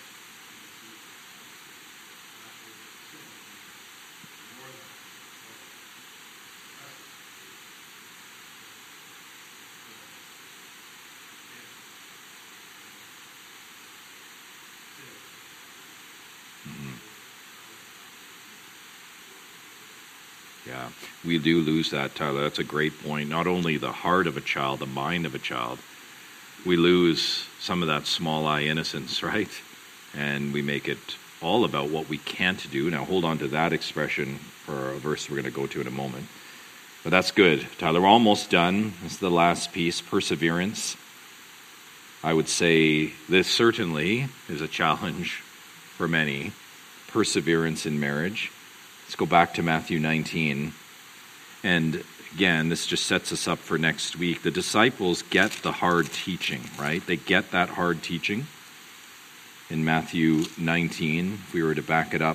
Yeah, we do lose that, Tyler. That's a great point. Not only the heart of a child, the mind of a child, we lose some of that small I innocence, right? And we make it all about what we can't do. Now, hold on to that expression for a verse we're going to go to in a moment. But that's good, Tyler. We're almost done. This is the last piece, perseverance. I would say this certainly is a challenge for many. perseverance in marriage. Let's go back to Matthew nineteen. And again, this just sets us up for next week. The disciples get the hard teaching, right? They get that hard teaching in Matthew nineteen. If we were to back it up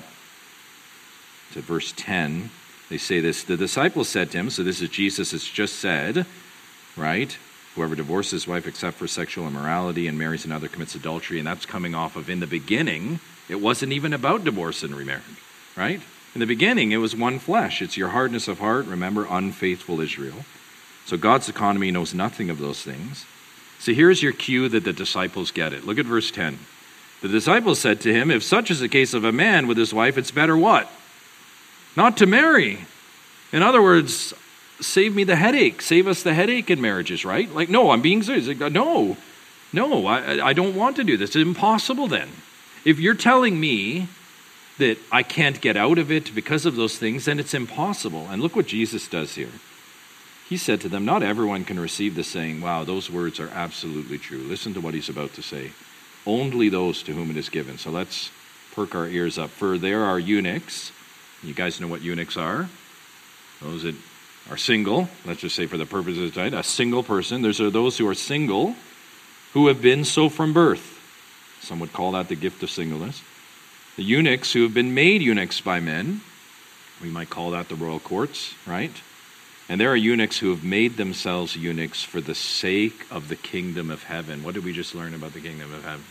to verse ten, they say this, the disciples said to him, so this is Jesus has just said, right? Whoever divorces his wife except for sexual immorality and marries another commits adultery. And that's coming off of in the beginning, it wasn't even about divorce and remarriage, right? In the beginning, it was one flesh. It's your hardness of heart. Remember, unfaithful Israel. So God's economy knows nothing of those things. So here's your cue that the disciples get it. Look at verse ten. The disciples said to him, if such is the case of a man with his wife, it's better what? Not to marry. In other words, save me the headache. Save us the headache in marriages, right? Like, no, I'm being serious. Like, no, no, I, I don't want to do this. It's impossible then. If you're telling me that I can't get out of it because of those things, then it's impossible. And look what Jesus does here. He said to them, not everyone can receive the saying, wow, those words are absolutely true. Listen to what he's about to say. Only those to whom it is given. So let's perk our ears up. For there are eunuchs. You guys know what eunuchs are? Those that are single, let's just say for the purposes of tonight, a single person. There's are those who are single who have been so from birth. Some would call that the gift of singleness. The eunuchs who have been made eunuchs by men. We might call that the royal courts, right? And there are eunuchs who have made themselves eunuchs for the sake of the kingdom of heaven. What did we just learn about the kingdom of heaven?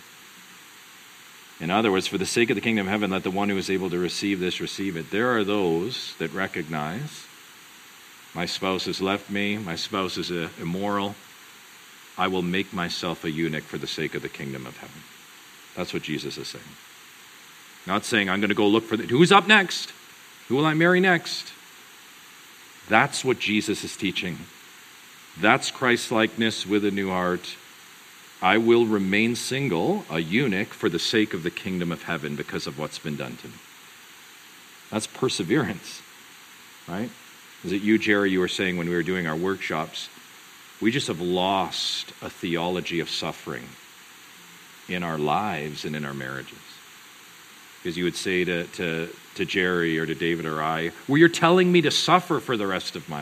In other words, for the sake of the kingdom of heaven, let the one who is able to receive this receive it. There are those that recognize, my spouse has left me, my spouse is uh, immoral, I will make myself a eunuch for the sake of the kingdom of heaven. That's what Jesus is saying. Not saying, I'm going to go look for the, who's up next? Who will I marry next? That's what Jesus is teaching. That's Christ-likeness with a new heart. I will remain single, a eunuch, for the sake of the kingdom of heaven because of what's been done to me. That's perseverance, right? Is it you, Jerry, you were saying when we were doing our workshops, we just have lost a theology of suffering in our lives and in our marriages. Because you would say to, to, to Jerry or to David or I, well, you're telling me to suffer for the rest of my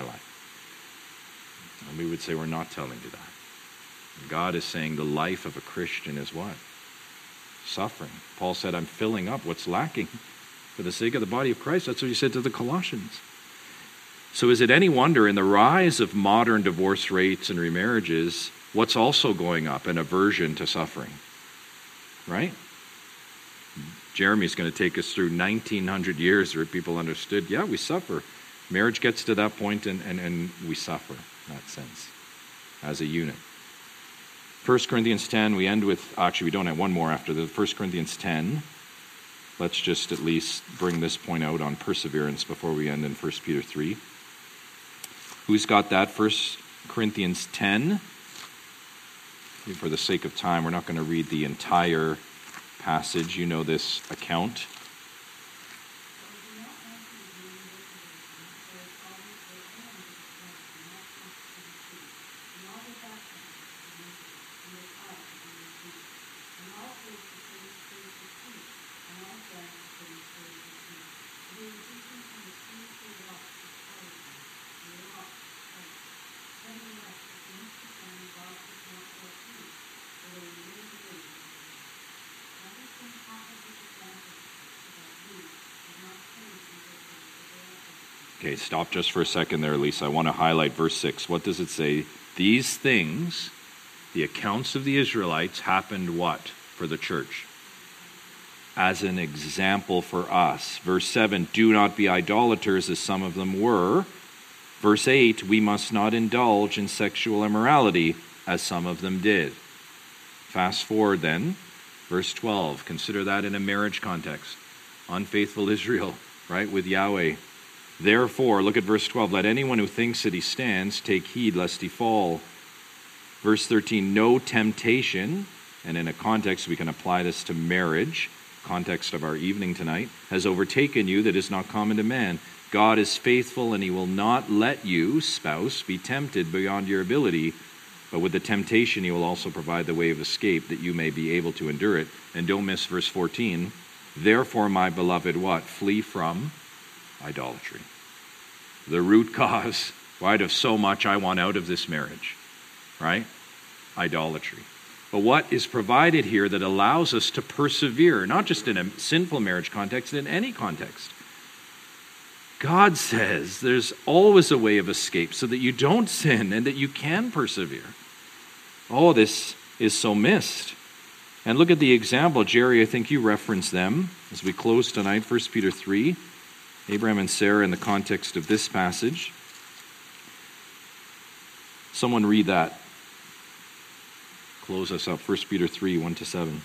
life. And we would say we're not telling you that. God is saying the life of a Christian is what? Suffering. Paul said, I'm filling up what's lacking for the sake of the body of Christ. That's what he said to the Colossians. So is it any wonder in the rise of modern divorce rates and remarriages, what's also going up? An aversion to suffering. Right? Jeremy's going to take us through nineteen hundred years where people understood, yeah, we suffer. Marriage gets to that point and, and, and we suffer in that sense as a unit. First Corinthians ten, we end with, actually we don't have one more after the First Corinthians ten. Let's just at least bring this point out on perseverance before we end in First Peter three. Who's got that? First Corinthians ten. For the sake of time, we're not going to read the entire passage. You know this account. Okay, stop just for a second there, Lisa. I want to highlight verse six. What does it say? These things, the accounts of the Israelites, happened what for the church? As an example for us. Verse seven, do not be idolaters as some of them were. Verse eight, we must not indulge in sexual immorality as some of them did. Fast forward then, verse twelve. Consider that in a marriage context. Unfaithful Israel, right, with Yahweh. Therefore, look at verse twelve, let anyone who thinks that he stands take heed lest he fall. Verse thirteen, no temptation, and in a context we can apply this to marriage, context of our evening tonight, has overtaken you that is not common to man. God is faithful and he will not let you, spouse, be tempted beyond your ability, but with the temptation he will also provide the way of escape that you may be able to endure it. And don't miss verse fourteen, Therefore, my beloved, what? Flee from idolatry. The root cause, right, of so much I want out of this marriage, right? Idolatry. But what is provided here that allows us to persevere, not just in a sinful marriage context, in any context? God says there's always a way of escape so that you don't sin and that you can persevere. Oh, this is so missed. And look at the example. Jerry, I think you referenced them as we close tonight, First Peter three. Abraham and Sarah in the context of this passage. Someone read that. Close us up. First Peter three, one to seven.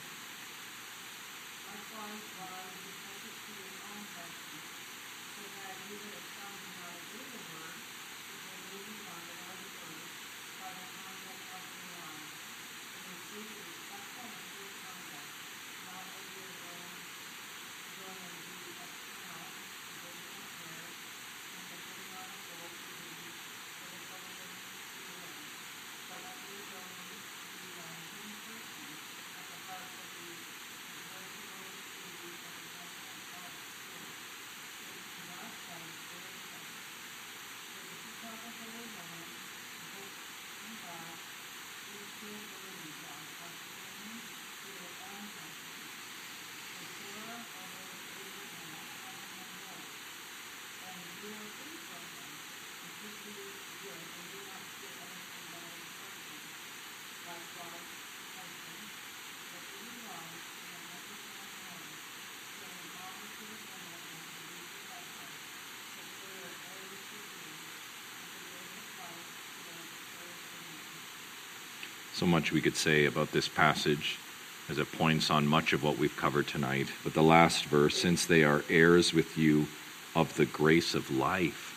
So much we could say about this passage as it points on much of what we've covered tonight. But the last verse, since they are heirs with you of the grace of life.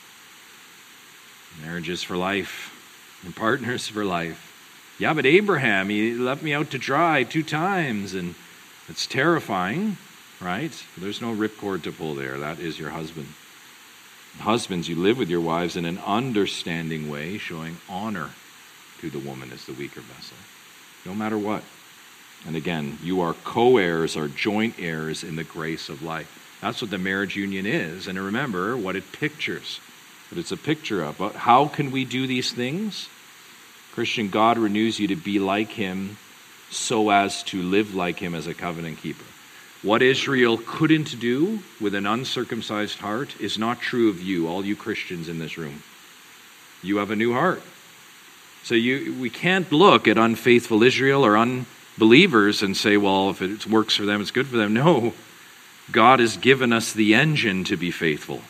Marriage is for life, and partners for life. Yeah, but Abraham, he left me out to dry two times, and it's terrifying, right? There's no ripcord to pull there. That is your husband. Husbands, you live with your wives in an understanding way, showing honor to the woman as the weaker vessel, no matter what. And again, you are co-heirs or joint heirs in the grace of life. That's what the marriage union is. And remember what it pictures, what it's a picture of. But how can we do these things? Christian, God renews you to be like him so as to live like him as a covenant keeper. What Israel couldn't do with an uncircumcised heart is not true of you, all you Christians in this room. You have a new heart. So you, we can't look at unfaithful Israel or unbelievers and say, well, if it works for them, it's good for them. No, God has given us the engine to be faithful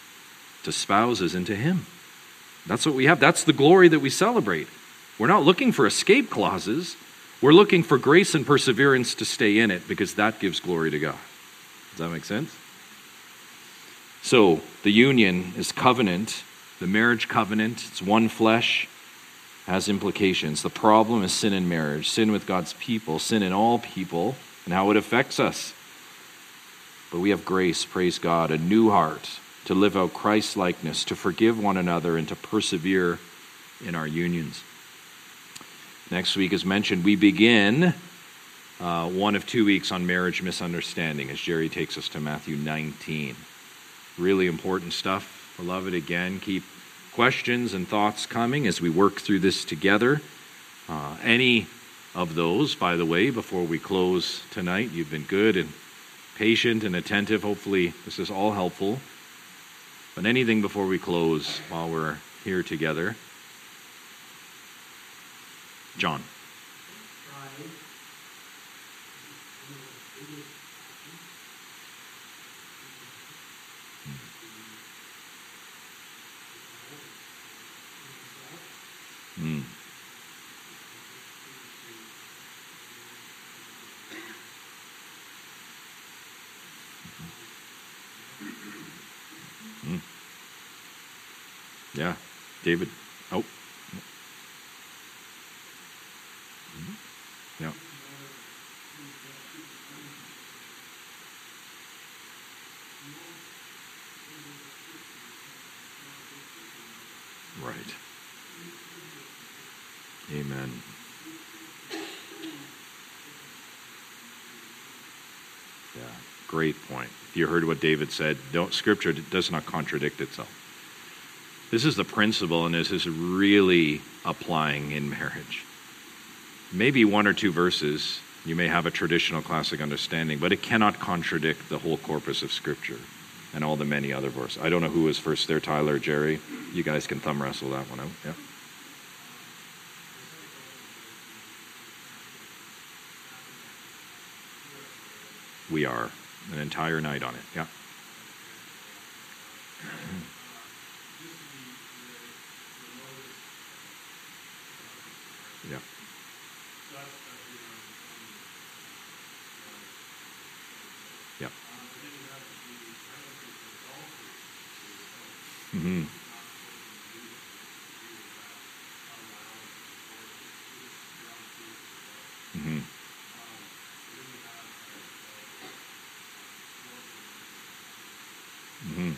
to spouses and to him. That's what we have. That's the glory that we celebrate. We're not looking for escape clauses. We're looking for grace and perseverance to stay in it because that gives glory to God. Does that make sense? So the union is covenant, the marriage covenant. It's one flesh. Has implications. The problem is sin in marriage, sin with God's people, sin in all people, and how it affects us. But we have grace, praise God, a new heart to live out Christ's likeness, to forgive one another, and to persevere in our unions. Next week, as mentioned, we begin uh, one of two weeks on marriage misunderstanding as Jerry takes us to Matthew nineteen. Really important stuff. Beloved, again, keep questions and thoughts coming as we work through this together. Uh, any of those, by the way, before we close tonight, you've been good and patient and attentive. Hopefully this is all helpful. But anything before we close while we're here together? John. Mm. Mm. Yeah, David. Oh. Yeah. Right. Amen. Yeah. Great point. You heard what David said. Don't, Scripture does not contradict itself. This is the principle, and this is really applying in marriage. Maybe one or two verses, you may have a traditional classic understanding, but it cannot contradict the whole corpus of Scripture and all the many other verses. I don't know who was first there, Tyler or Jerry. You guys can thumb wrestle that one out. Yeah. We are. An entire night on it. Yeah. Yeah. Yeah. Mm-hmm. Mm-hmm. Mm-hmm.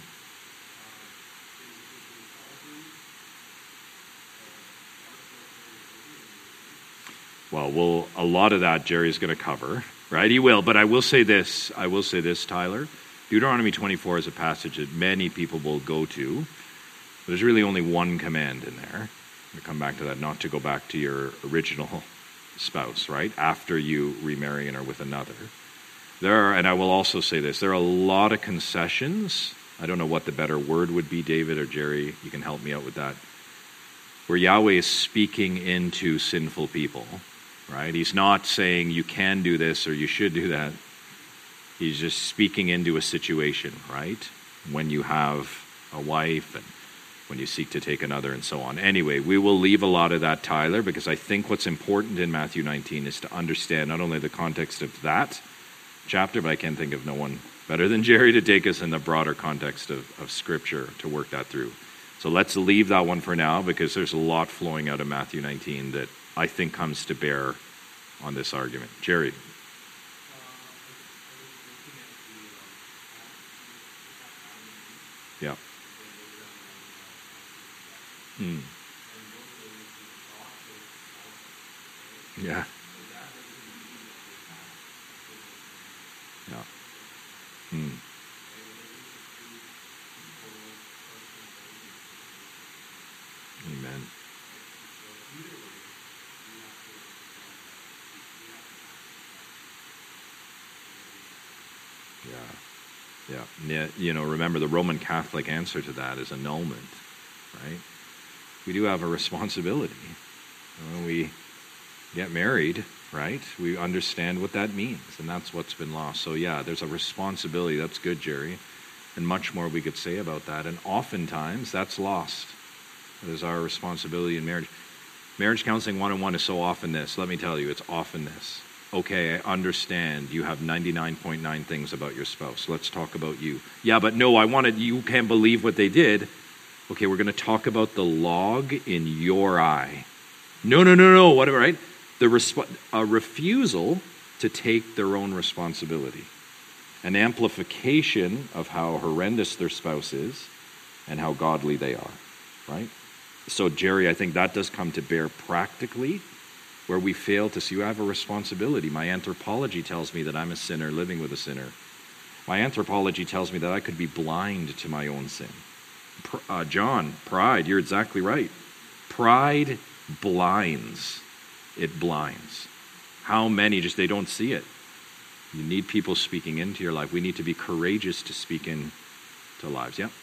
Well, we'll, a lot of that Jerry's going to cover, right? He will, but I will say this, I will say this, Tyler. Deuteronomy twenty-four is a passage that many people will go to, but there's really only one command in there. We'll come back to that, not to go back to your original spouse, right? After you remarry and are with another. There are, and I will also say this, there are a lot of concessions. I don't know what the better word would be, David or Jerry. You can help me out with that. Where Yahweh is speaking into sinful people, right? He's not saying you can do this or you should do that. He's just speaking into a situation, right? When you have a wife and when you seek to take another and so on. Anyway, we will leave a lot of that, Tyler, because I think what's important in Matthew nineteen is to understand not only the context of that chapter, but I can think of no one better than Jerry to take us in the broader context of, of Scripture to work that through. So let's leave that one for now, because there's a lot flowing out of Matthew nineteen that I think comes to bear on this argument. Jerry. Yeah. Hmm. Yeah. Yeah. Hmm. Amen. Yeah. Yeah. Yeah. You know, remember the Roman Catholic answer to that is annulment, right? We do have a responsibility. When we get married, right, we understand what that means, and that's what's been lost. So yeah, there's a responsibility. That's good, Jerry. And much more we could say about that. And oftentimes, that's lost. It is our responsibility in marriage. Marriage counseling one oh one is so often this. Let me tell you, it's often this. Okay, I understand you have ninety-nine point nine things about your spouse. Let's talk about you. Yeah, but no, I wanted, you can't believe what they did. Okay, we're going to talk about the log in your eye. No, no, no, no, whatever, right? The resp- a refusal to take their own responsibility. An amplification of how horrendous their spouse is and how godly they are, right? So, Jerry, I think that does come to bear practically, where we fail to see I have a responsibility. My anthropology tells me that I'm a sinner living with a sinner. My anthropology tells me that I could be blind to my own sin. Uh, John, pride, you're exactly right. Pride blinds. It blinds. How many just, they don't see it. You need people speaking into your life. We need to be courageous to speak into lives. Yeah?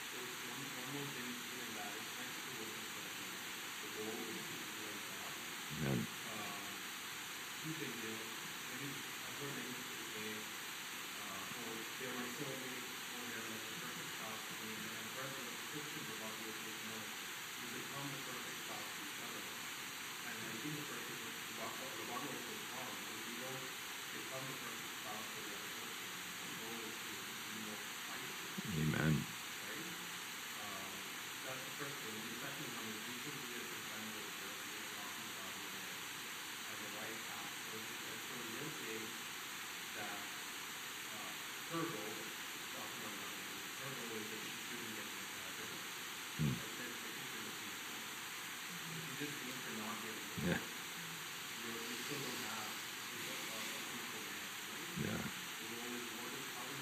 Amen. Amen. Yeah. Yeah.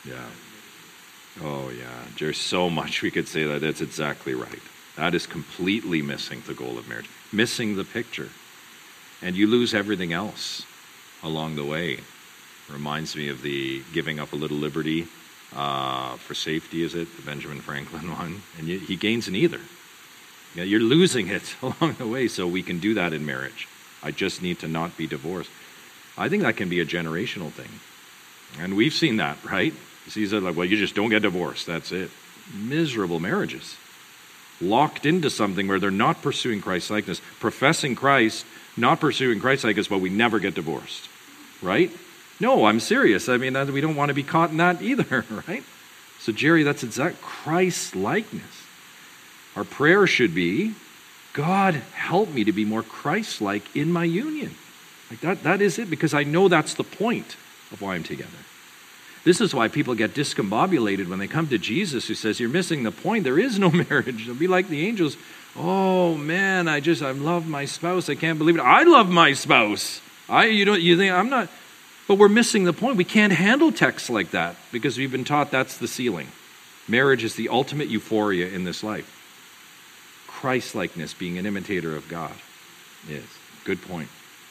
Yeah. Oh, yeah. There's so much we could say that. That's exactly right. That is completely missing the goal of marriage, missing the picture. And you lose everything else along the way. Reminds me of the giving up a little liberty uh, for safety, is it? The Benjamin Franklin one. And you, he gains neither. Yeah, you're losing it along the way, so we can do that in marriage. I just need to not be divorced. I think that can be a generational thing. And we've seen that, right? You see, like, well, you just don't get divorced. That's it. Miserable marriages. Locked into something where they're not pursuing Christ-likeness, professing Christ, not pursuing Christ-likeness, but we never get divorced, right? No, I'm serious. I mean, we don't want to be caught in that either, right? So, Jerry, that's exact Christ-likeness. Our prayer should be, God, help me to be more Christ-like in my union. Like that, that is it, because I know that's the point of why I'm together. This is why people get discombobulated when they come to Jesus, who says, you're missing the point. There is no marriage. It'll be like the angels. Oh, man, I just, I love my spouse. I can't believe it. I love my spouse. I, you don't, you think I'm not, but we're missing the point. We can't handle texts like that because we've been taught that's the ceiling. Marriage is the ultimate euphoria in this life. Christ-likeness, being an imitator of God. Yes, good point.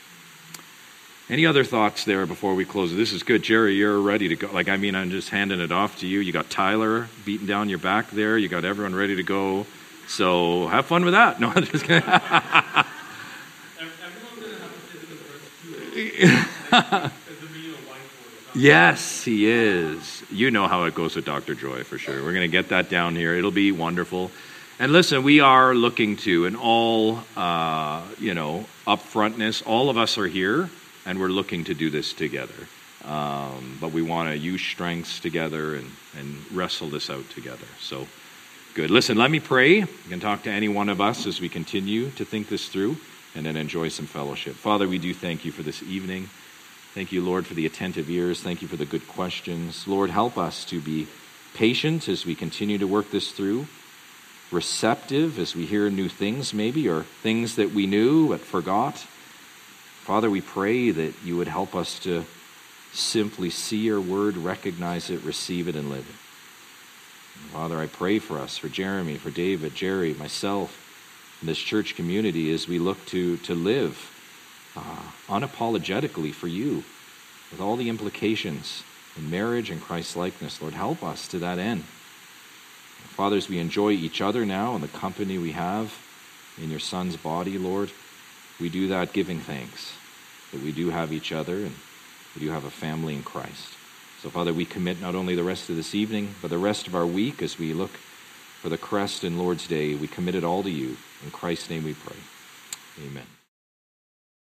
Any other thoughts there before we close? This is good. Jerry, you're ready to go. Like, I mean, I'm just handing it off to you. You got Tyler beating down your back there. You got everyone ready to go. So have fun with that. No, I'm just kidding. Everyone's going to have to sit in the first two. Yes, he is. You know how it goes with Doctor Joy, for sure. We're going to get that down here. It'll be wonderful. And listen, we are looking to, in all, uh, you know, upfrontness, all of us are here, and we're looking to do this together. Um, but we want to use strengths together and, and wrestle this out together. So, good. Listen, let me pray. You can talk to any one of us as we continue to think this through and then enjoy some fellowship. Father, we do thank you for this evening. Thank you, Lord, for the attentive ears. Thank you for the good questions. Lord, help us to be patient as we continue to work this through. Receptive as we hear new things maybe, or things that we knew but forgot. Father, we pray that you would help us to simply see your word, recognize it, receive it, and live it. Father, I pray for us, for Jeremy, for David, Jerry, myself, and this church community as we look to, to live uh, unapologetically for you with all the implications in marriage and Christ-likeness. Lord, help us to that end. Father, as we enjoy each other now and the company we have in your Son's body, Lord, we do that giving thanks that we do have each other and we do have a family in Christ. So, Father, we commit not only the rest of this evening, but the rest of our week as we look for the crest in Lord's Day. We commit it all to you. In Christ's name we pray. Amen.